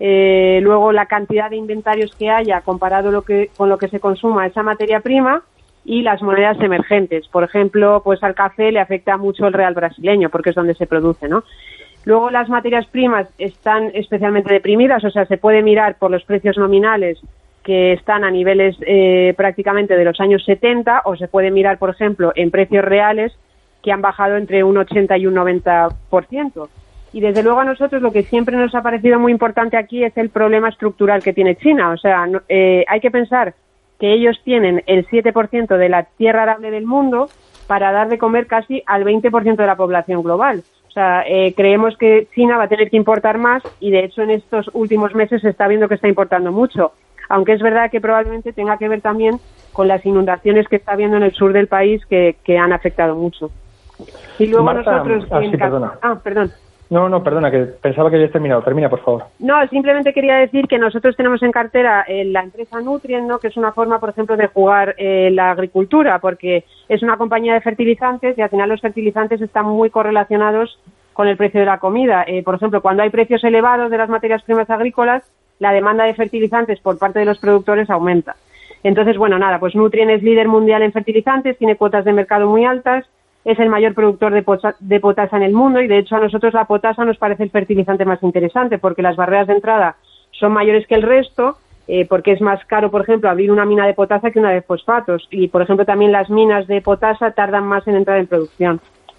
luego la cantidad de inventarios que haya comparado con lo que se consuma esa materia prima, y las monedas emergentes. Por ejemplo, pues al café le afecta mucho el real brasileño, porque es donde se produce, ¿no? Luego las materias primas están especialmente deprimidas, o sea, se puede mirar por los precios nominales que están a niveles prácticamente de los años 70, o se puede mirar, por ejemplo, en precios reales que han bajado entre un 80 y un 90%. Y desde luego a nosotros lo que siempre nos ha parecido muy importante aquí es el problema estructural que tiene China. O sea, hay que pensar que ellos tienen el 7% de la tierra arable del mundo para dar de comer casi al 20% de la población global. O sea, creemos que China va a tener que importar más y, de hecho, en estos últimos meses se está viendo que está importando mucho. Aunque es verdad que probablemente tenga que ver también con las inundaciones que está habiendo en el sur del país que han afectado mucho. Y luego Marta, nosotros... perdona. Perdón. No, perdona, que pensaba que habías terminado. Termina, por favor. No, simplemente quería decir que nosotros tenemos en cartera la empresa Nutrien, ¿no? Que es una forma, por ejemplo, de jugar la agricultura, porque es una compañía de fertilizantes y al final los fertilizantes están muy correlacionados con el precio de la comida. Por ejemplo, cuando hay precios elevados de las materias primas agrícolas, la demanda de fertilizantes por parte de los productores aumenta. Entonces, bueno, nada, pues Nutrien es líder mundial en fertilizantes, tiene cuotas de mercado muy altas, es el mayor productor de potasa en el mundo y, de hecho, a nosotros la potasa nos parece el fertilizante más interesante porque las barreras de entrada son mayores que el resto, porque es más caro, por ejemplo, abrir una mina de potasa que una de fosfatos y, por ejemplo, también las minas de potasa tardan más en entrar en producción.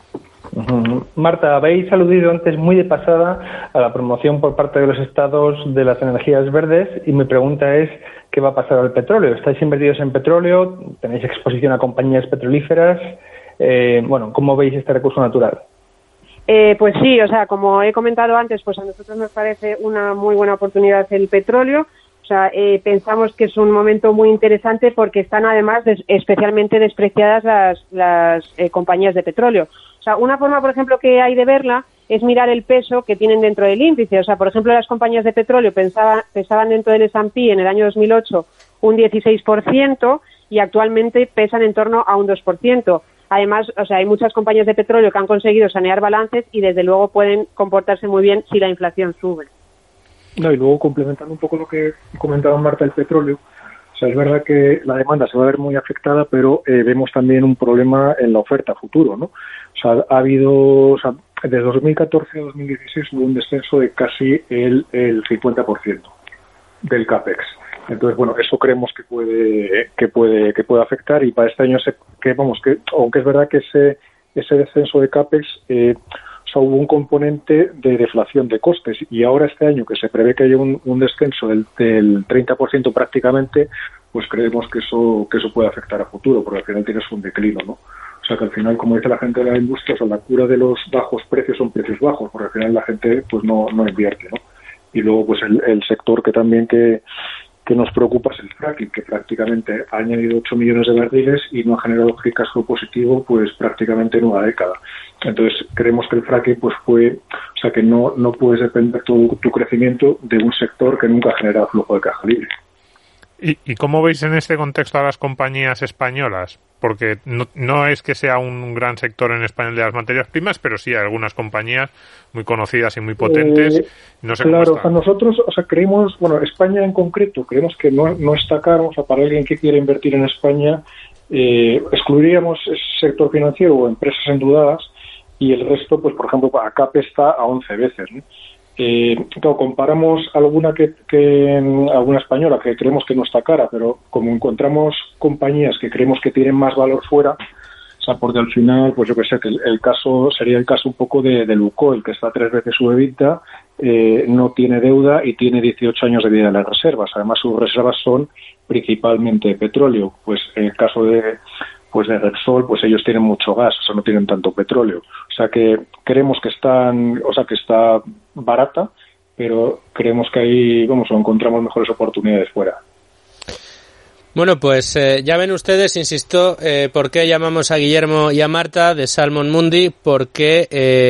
Marta, habéis aludido antes muy de pasada a la promoción por parte de los estados de las energías verdes y mi pregunta es ¿qué va a pasar al petróleo? ¿Estáis invertidos en petróleo? ¿Tenéis exposición a compañías petrolíferas? ¿Cómo veis este recurso natural? Pues sí, o sea, como he comentado antes, pues a nosotros nos parece una muy buena oportunidad el petróleo. O sea, pensamos que es un momento muy interesante porque están además especialmente despreciadas las compañías de petróleo. O sea, una forma, por ejemplo, que hay de verla es mirar el peso que tienen dentro del índice. O sea, por ejemplo, las compañías de petróleo pesaban dentro del S&P en el año 2008 un 16% y actualmente pesan en torno a un 2%. Además, o sea, hay muchas compañías de petróleo que han conseguido sanear balances y, desde luego, pueden comportarse muy bien si la inflación sube. No, y luego, complementando un poco lo que comentaba Marta, el petróleo, o sea, es verdad que la demanda se va a ver muy afectada, pero vemos también un problema en la oferta futuro, ¿no? O sea, ha habido, desde 2014 a 2016 hubo un descenso de casi el 50% del CAPEX. Entonces, bueno, eso creemos que puede afectar y para este año aunque es verdad que ese descenso de CAPEX hubo un componente de deflación de costes y ahora este año que se prevé que haya un descenso del 30% prácticamente, pues creemos que eso puede afectar a futuro, porque al final tienes un declino, ¿no? O sea que al final, como dice la gente de la industria, la cura de los bajos precios son precios bajos, porque al final la gente pues no invierte, ¿no? Y luego pues el sector que también que nos preocupa es el fracking, que prácticamente ha añadido 8 millones de barriles y no ha generado free cash flow positivo pues prácticamente en una década. Entonces creemos que el fracking pues que no puedes depender todo tu crecimiento de un sector que nunca ha generado flujo de caja libre. ¿Y cómo veis en este contexto a las compañías españolas? Porque no es que sea un gran sector en España de las materias primas, pero sí hay algunas compañías muy conocidas y muy potentes. No sé claro, cómo están. Nosotros, creemos, España en concreto, creemos que no está caro. O sea, para alguien que quiere invertir en España, excluiríamos ese sector financiero o empresas endeudadas y el resto, pues por ejemplo, ACAP está a 11 veces, ¿no? Claro, comparamos alguna alguna española que creemos que no está cara, pero como encontramos compañías que creemos que tienen más valor fuera, o sea, porque al final, pues yo que sé, que el caso sería el caso un poco de Lukoil, que está 3 veces su EBITDA, no tiene deuda y tiene 18 años de vida en las reservas. Además, sus reservas son principalmente petróleo. Pues en el caso de Repsol, pues ellos tienen mucho gas, o sea, no tienen tanto petróleo. O sea, que creemos que que está barata, pero creemos que ahí, encontramos mejores oportunidades fuera. Bueno, pues ya ven ustedes, insisto, por qué llamamos a Guillermo y a Marta de Salmon Mundi, porque,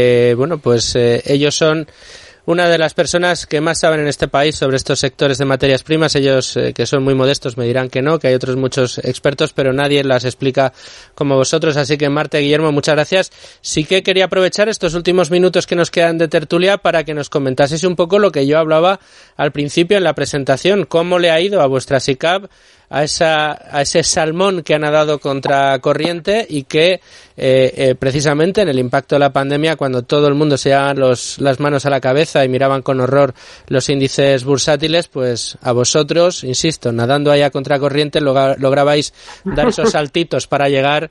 ellos son una de las personas que más saben en este país sobre estos sectores de materias primas. Ellos, que son muy modestos, me dirán que no, que hay otros muchos expertos, pero nadie las explica como vosotros. Así que, Marta y Guillermo, muchas gracias. Sí que quería aprovechar estos últimos minutos que nos quedan de tertulia para que nos comentaseis un poco lo que yo hablaba al principio en la presentación. ¿Cómo le ha ido a vuestra SICAV a ese salmón que ha nadado contra corriente y que precisamente en el impacto de la pandemia, cuando todo el mundo se llevaba las manos a la cabeza y miraban con horror los índices bursátiles, pues a vosotros, insisto, nadando ahí a contracorriente lograbais dar esos saltitos para llegar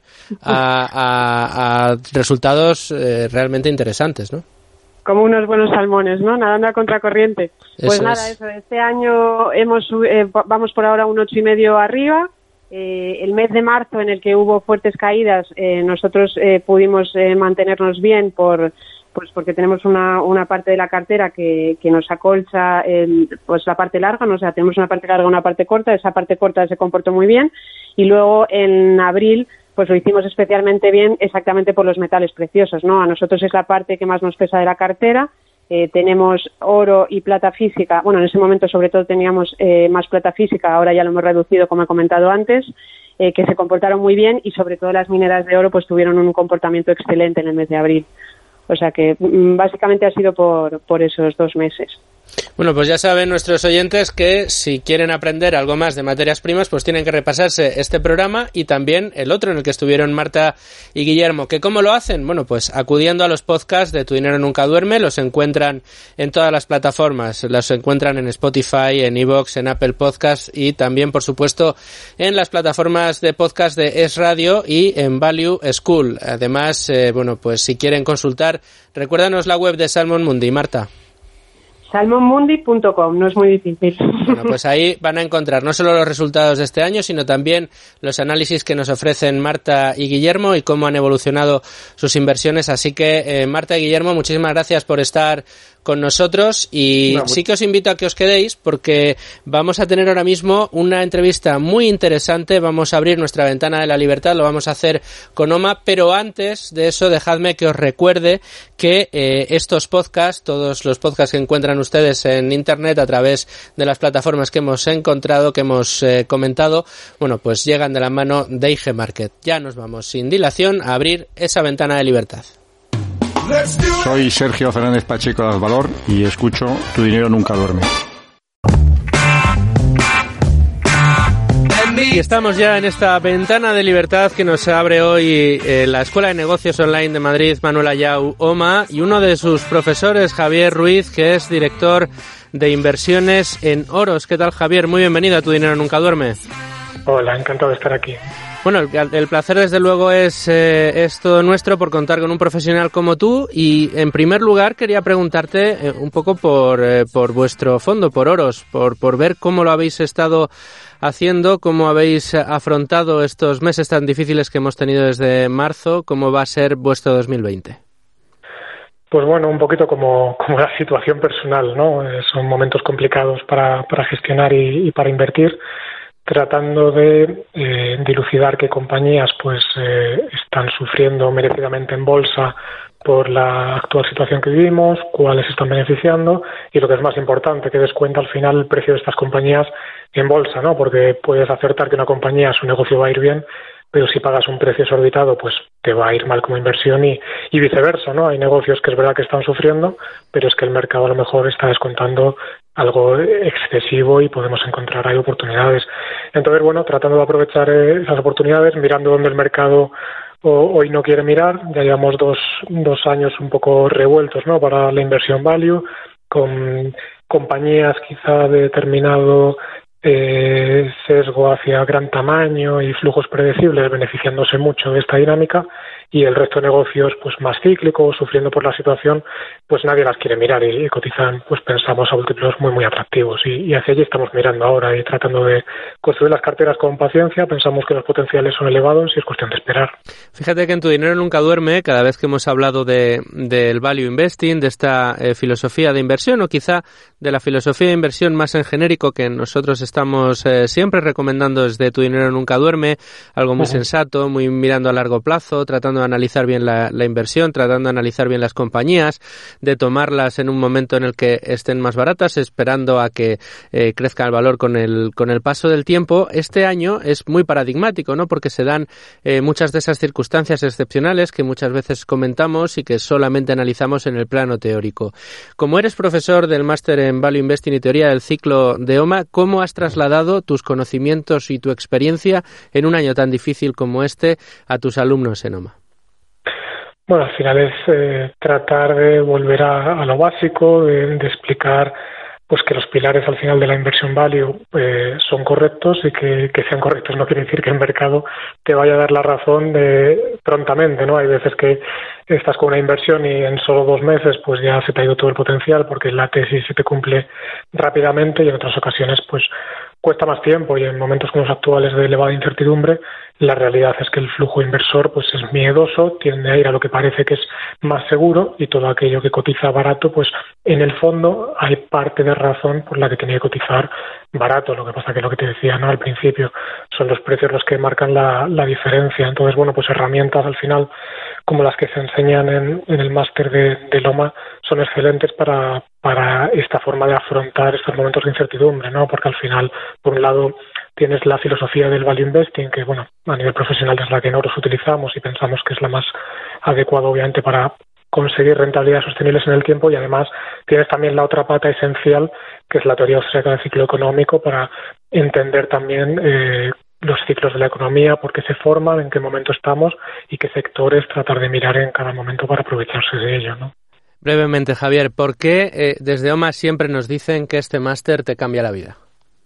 a resultados realmente interesantes, ¿no? Como unos buenos salmones, ¿no? Nadando a contracorriente. Pues eso nada, este año vamos por ahora un 8,5 arriba El mes de marzo, en el que hubo fuertes caídas, nosotros pudimos mantenernos bien porque tenemos una parte de la cartera que nos acolcha la parte larga, ¿no? O sea, tenemos una parte larga y una parte corta. Esa parte corta se comportó muy bien, y luego en abril pues lo hicimos especialmente bien exactamente por los metales preciosos, ¿no? A nosotros es la parte que más nos pesa de la cartera. Tenemos oro y plata física. Bueno, en ese momento sobre todo teníamos más plata física, ahora ya lo hemos reducido, como he comentado antes, que se comportaron muy bien, y sobre todo las mineras de oro pues tuvieron un comportamiento excelente en el mes de abril. O sea que básicamente ha sido por esos 2 meses. Bueno, pues ya saben nuestros oyentes que si quieren aprender algo más de materias primas, pues tienen que repasarse este programa y también el otro en el que estuvieron Marta y Guillermo. ¿Que cómo lo hacen? Bueno, pues acudiendo a los podcasts de Tu Dinero Nunca Duerme. Los encuentran en todas las plataformas. Los encuentran en Spotify, en iVoox, en Apple Podcasts y también, por supuesto, en las plataformas de podcast de Es Radio y en Value School. Además, bueno, pues si quieren consultar, recuérdanos la web de Salmon Mundi, Marta. salmonmundi.com, no es muy difícil. Bueno, pues ahí van a encontrar no solo los resultados de este año, sino también los análisis que nos ofrecen Marta y Guillermo y cómo han evolucionado sus inversiones. Así que, Marta y Guillermo, muchísimas gracias por estar con nosotros, y sí que os invito a que os quedéis porque vamos a tener ahora mismo una entrevista muy interesante. Vamos a abrir nuestra ventana de la libertad, lo vamos a hacer con OMA, pero antes de eso dejadme que os recuerde que estos podcasts, todos los podcasts que encuentran ustedes en internet a través de las plataformas que hemos encontrado, que hemos comentado, bueno, pues llegan de la mano de IG Market. Ya nos vamos sin dilación a abrir esa ventana de libertad. Soy Sergio Fernández Pacheco de Azvalor y escucho Tu Dinero Nunca Duerme. Y estamos ya en esta ventana de libertad que nos abre hoy la Escuela de Negocios Online de Madrid, Manuel Ayau OMA, y uno de sus profesores, Javier Ruiz, que es director de inversiones en oros. ¿Qué tal, Javier? Muy bienvenido a Tu Dinero Nunca Duerme. Hola, encantado de estar aquí. Bueno, el placer desde luego es todo nuestro por contar con un profesional como tú, y en primer lugar quería preguntarte un poco por vuestro fondo, por Oros, por ver cómo lo habéis estado haciendo, cómo habéis afrontado estos meses tan difíciles que hemos tenido desde marzo, cómo va a ser vuestro 2020. Pues bueno, un poquito como la situación personal, ¿no? Son momentos complicados para gestionar y para invertir, tratando de dilucidar qué compañías pues están sufriendo merecidamente en bolsa por la actual situación que vivimos, cuáles están beneficiando y, lo que es más importante, que descuenta al final el precio de estas compañías en bolsa, ¿no? Porque puedes acertar que una compañía, su negocio va a ir bien, pero si pagas un precio exorbitado, pues te va a ir mal como inversión y viceversa, ¿no? Hay negocios que es verdad que están sufriendo, pero es que el mercado a lo mejor está descontando algo excesivo y podemos encontrar ahí oportunidades. Entonces, bueno, tratando de aprovechar esas oportunidades, mirando dónde el mercado hoy no quiere mirar. Ya llevamos dos años un poco revueltos, ¿no? Para la inversión value, con compañías quizá de determinado sesgo hacia gran tamaño y flujos predecibles beneficiándose mucho de esta dinámica, y el resto de negocios pues más cíclicos, sufriendo por la situación, pues nadie las quiere mirar y cotizan, pues pensamos, a múltiplos muy muy atractivos, y hacia allí estamos mirando ahora y tratando de construir las carteras con paciencia. Pensamos que los potenciales son elevados y es cuestión de esperar. Fíjate que en Tu Dinero Nunca Duerme, cada vez que hemos hablado del value investing, de esta filosofía de inversión, o quizá de la filosofía de inversión más en genérico que nosotros estamos siempre recomendando desde Tu Dinero Nunca Duerme, algo muy sensato, muy mirando a largo plazo, tratando de analizar bien la inversión, tratando de analizar bien las compañías, de tomarlas en un momento en el que estén más baratas, esperando a que crezca el valor con el paso del tiempo. Este año es muy paradigmático, ¿no? Porque se dan muchas de esas circunstancias excepcionales que muchas veces comentamos y que solamente analizamos en el plano teórico. Como eres profesor del máster en Value Investing y Teoría del Ciclo de OMA, ¿cómo has trasladado tus conocimientos y tu experiencia en un año tan difícil como este a tus alumnos en OMA? Bueno, al final es tratar de volver a lo básico, de explicar pues que los pilares al final de la inversión value son correctos, y que sean correctos no quiere decir que el mercado te vaya a dar la razón prontamente, ¿no? Hay veces que estás con una inversión y en solo 2 meses pues ya se te ha ido todo el potencial porque la tesis se te cumple rápidamente, y en otras ocasiones pues cuesta más tiempo y en momentos como los actuales de elevada incertidumbre, la realidad es que el flujo inversor pues es miedoso, tiende a ir a lo que parece que es más seguro y todo aquello que cotiza barato, pues en el fondo hay parte de razón por la que tiene que cotizar barato. Lo que pasa que lo que te decía, ¿no?, al principio, son los precios los que marcan la diferencia. Entonces, bueno, pues herramientas al final como las que se enseñan en el máster de Loma son excelentes para esta forma de afrontar estos momentos de incertidumbre, ¿no? Porque al final, por un lado, tienes la filosofía del value investing, que, bueno, a nivel profesional es la que nosotros utilizamos y pensamos que es la más adecuada, obviamente, para conseguir rentabilidades sostenibles en el tiempo, y además tienes también la otra pata esencial, que es la teoría austríaca del ciclo económico, para entender también los ciclos de la economía, por qué se forman, en qué momento estamos y qué sectores tratar de mirar en cada momento para aprovecharse de ello, ¿no? Brevemente, Javier, ¿por qué desde OMA siempre nos dicen que este máster te cambia la vida?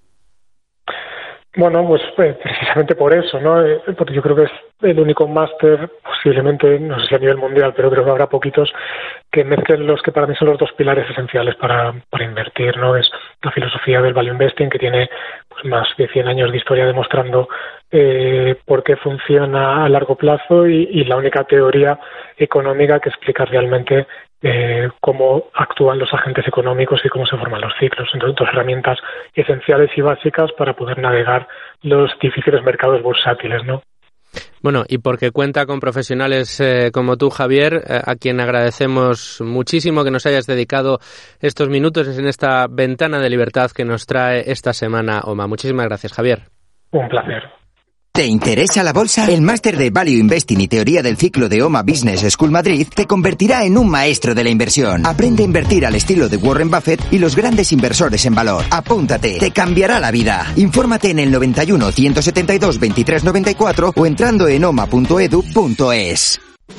Bueno, pues precisamente por eso, ¿no? Porque yo creo que es el único máster, posiblemente, no sé si a nivel mundial, pero creo que habrá poquitos, que mezclen los que para mí son los dos pilares esenciales para invertir, ¿no? Es la filosofía del value investing, que tiene pues más de 100 años de historia demostrando por qué funciona a largo plazo, y la única teoría económica que explica realmente cómo actúan los agentes económicos y cómo se forman los ciclos. Entonces, dos herramientas esenciales y básicas para poder navegar los difíciles mercados bursátiles, ¿no? Bueno, y porque cuenta con profesionales como tú, Javier, a quien agradecemos muchísimo que nos hayas dedicado estos minutos en esta ventana de libertad que nos trae esta semana OMA. Muchísimas gracias, Javier. Un placer. ¿Te interesa la bolsa? El máster de Value Investing y Teoría del Ciclo de OMA Business School Madrid te convertirá en un maestro de la inversión. Aprende a invertir al estilo de Warren Buffett y los grandes inversores en valor. Apúntate, te cambiará la vida. Infórmate en el 91 172 23 94 o entrando en oma.edu.es.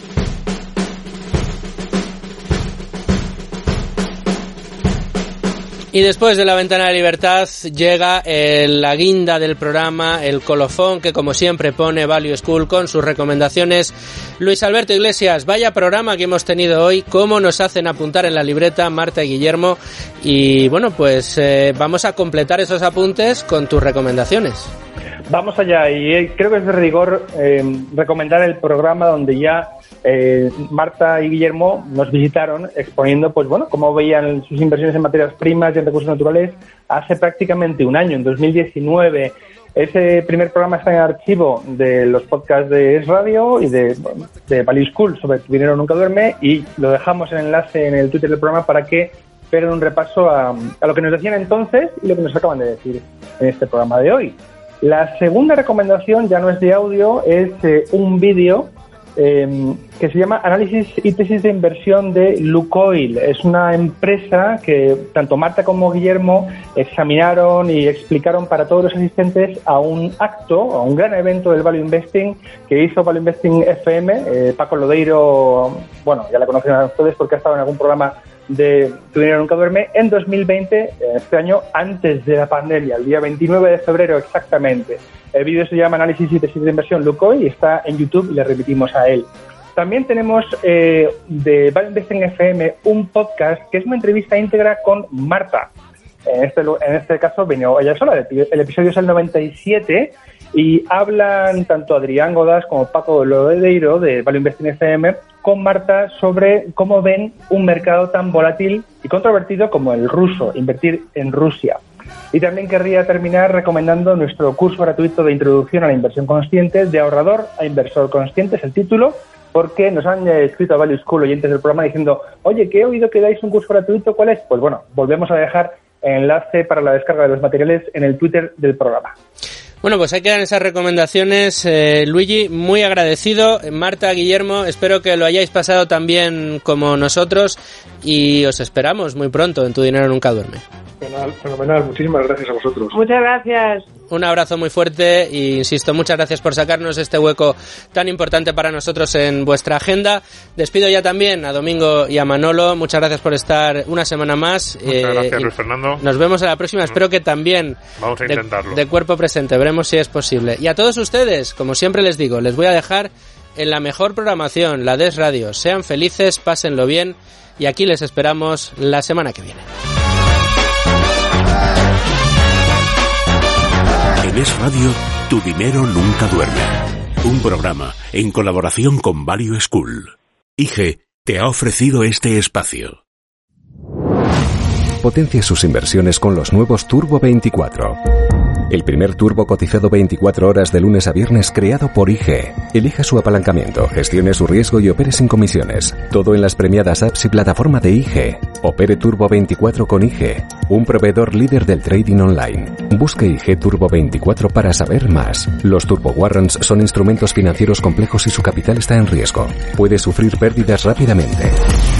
Y después de la ventana de libertad llega la guinda del programa, el colofón que como siempre pone Value School con sus recomendaciones. Luis Alberto Iglesias, vaya programa que hemos tenido hoy, cómo nos hacen apuntar en la libreta Marta y Guillermo. Y bueno, pues vamos a completar esos apuntes con tus recomendaciones. Vamos allá, y creo que es de rigor recomendar el programa donde ya Marta y Guillermo nos visitaron exponiendo, pues bueno, cómo veían sus inversiones en materias primas y en recursos naturales hace prácticamente un año, en 2019. Ese primer programa está en archivo de los podcasts de Es Radio y de Value School sobre Tu dinero nunca duerme, y lo dejamos en enlace en el Twitter del programa para que peguen un repaso a lo que nos decían entonces y lo que nos acaban de decir en este programa de hoy. La segunda recomendación ya no es de audio, es un vídeo que se llama Análisis y tesis de inversión de Lukoil. Es una empresa que tanto Marta como Guillermo examinaron y explicaron para todos los asistentes a un acto, a un gran evento del Value Investing que hizo Value Investing FM. Paco Lodeiro, bueno, ya la conocen a ustedes porque ha estado en algún programa de Tu dinero nunca duerme, en 2020, este año antes de la pandemia, el día 29 de febrero exactamente. El vídeo se llama Análisis y tesis de inversión Lukoil y está en YouTube y le remitimos a él. También tenemos de Value Investing FM un podcast que es una entrevista íntegra con Marta. En este caso vino ella sola, el episodio es el 97 y hablan tanto Adrián Godás como Paco Lodeiro de Value Investing FM con Marta sobre cómo ven un mercado tan volátil y controvertido como el ruso, invertir en Rusia. Y también querría terminar recomendando nuestro curso gratuito de introducción a la inversión consciente, de ahorrador a inversor consciente, es el título, porque nos han escrito a Value School oyentes del programa diciendo, oye, que he oído que dais un curso gratuito, ¿cuál es? Pues bueno, volvemos a dejar enlace para la descarga de los materiales en el Twitter del programa. Bueno, pues ahí quedan esas recomendaciones. Luigi, muy agradecido. Marta, Guillermo, espero que lo hayáis pasado tan bien como nosotros y os esperamos muy pronto en Tu dinero nunca duerme. Fenomenal, muchísimas gracias a vosotros. Muchas gracias. Un abrazo muy fuerte e insisto, muchas gracias por sacarnos este hueco tan importante para nosotros en vuestra agenda. Despido ya también a Domingo y a Manolo. Muchas gracias por estar una semana más. Muchas gracias, Luis Fernando. Nos vemos a la próxima. Espero que también vamos a intentarlo. De cuerpo presente. Veremos si es posible. Y a todos ustedes, como siempre les digo, les voy a dejar en la mejor programación, la de Es Radio. Sean felices, pásenlo bien y aquí les esperamos la semana que viene. En Es Radio, tu dinero nunca duerme. Un programa en colaboración con Value School. IG te ha ofrecido este espacio. Potencia sus inversiones con los nuevos Turbo 24. El primer turbo cotizado 24 horas de lunes a viernes creado por IG. Elija su apalancamiento, gestione su riesgo y opere sin comisiones. Todo en las premiadas apps y plataforma de IG. Opere Turbo 24 con IG, un proveedor líder del trading online. Busque IG Turbo 24 para saber más. Los Turbo Warrants son instrumentos financieros complejos y su capital está en riesgo. Puede sufrir pérdidas rápidamente.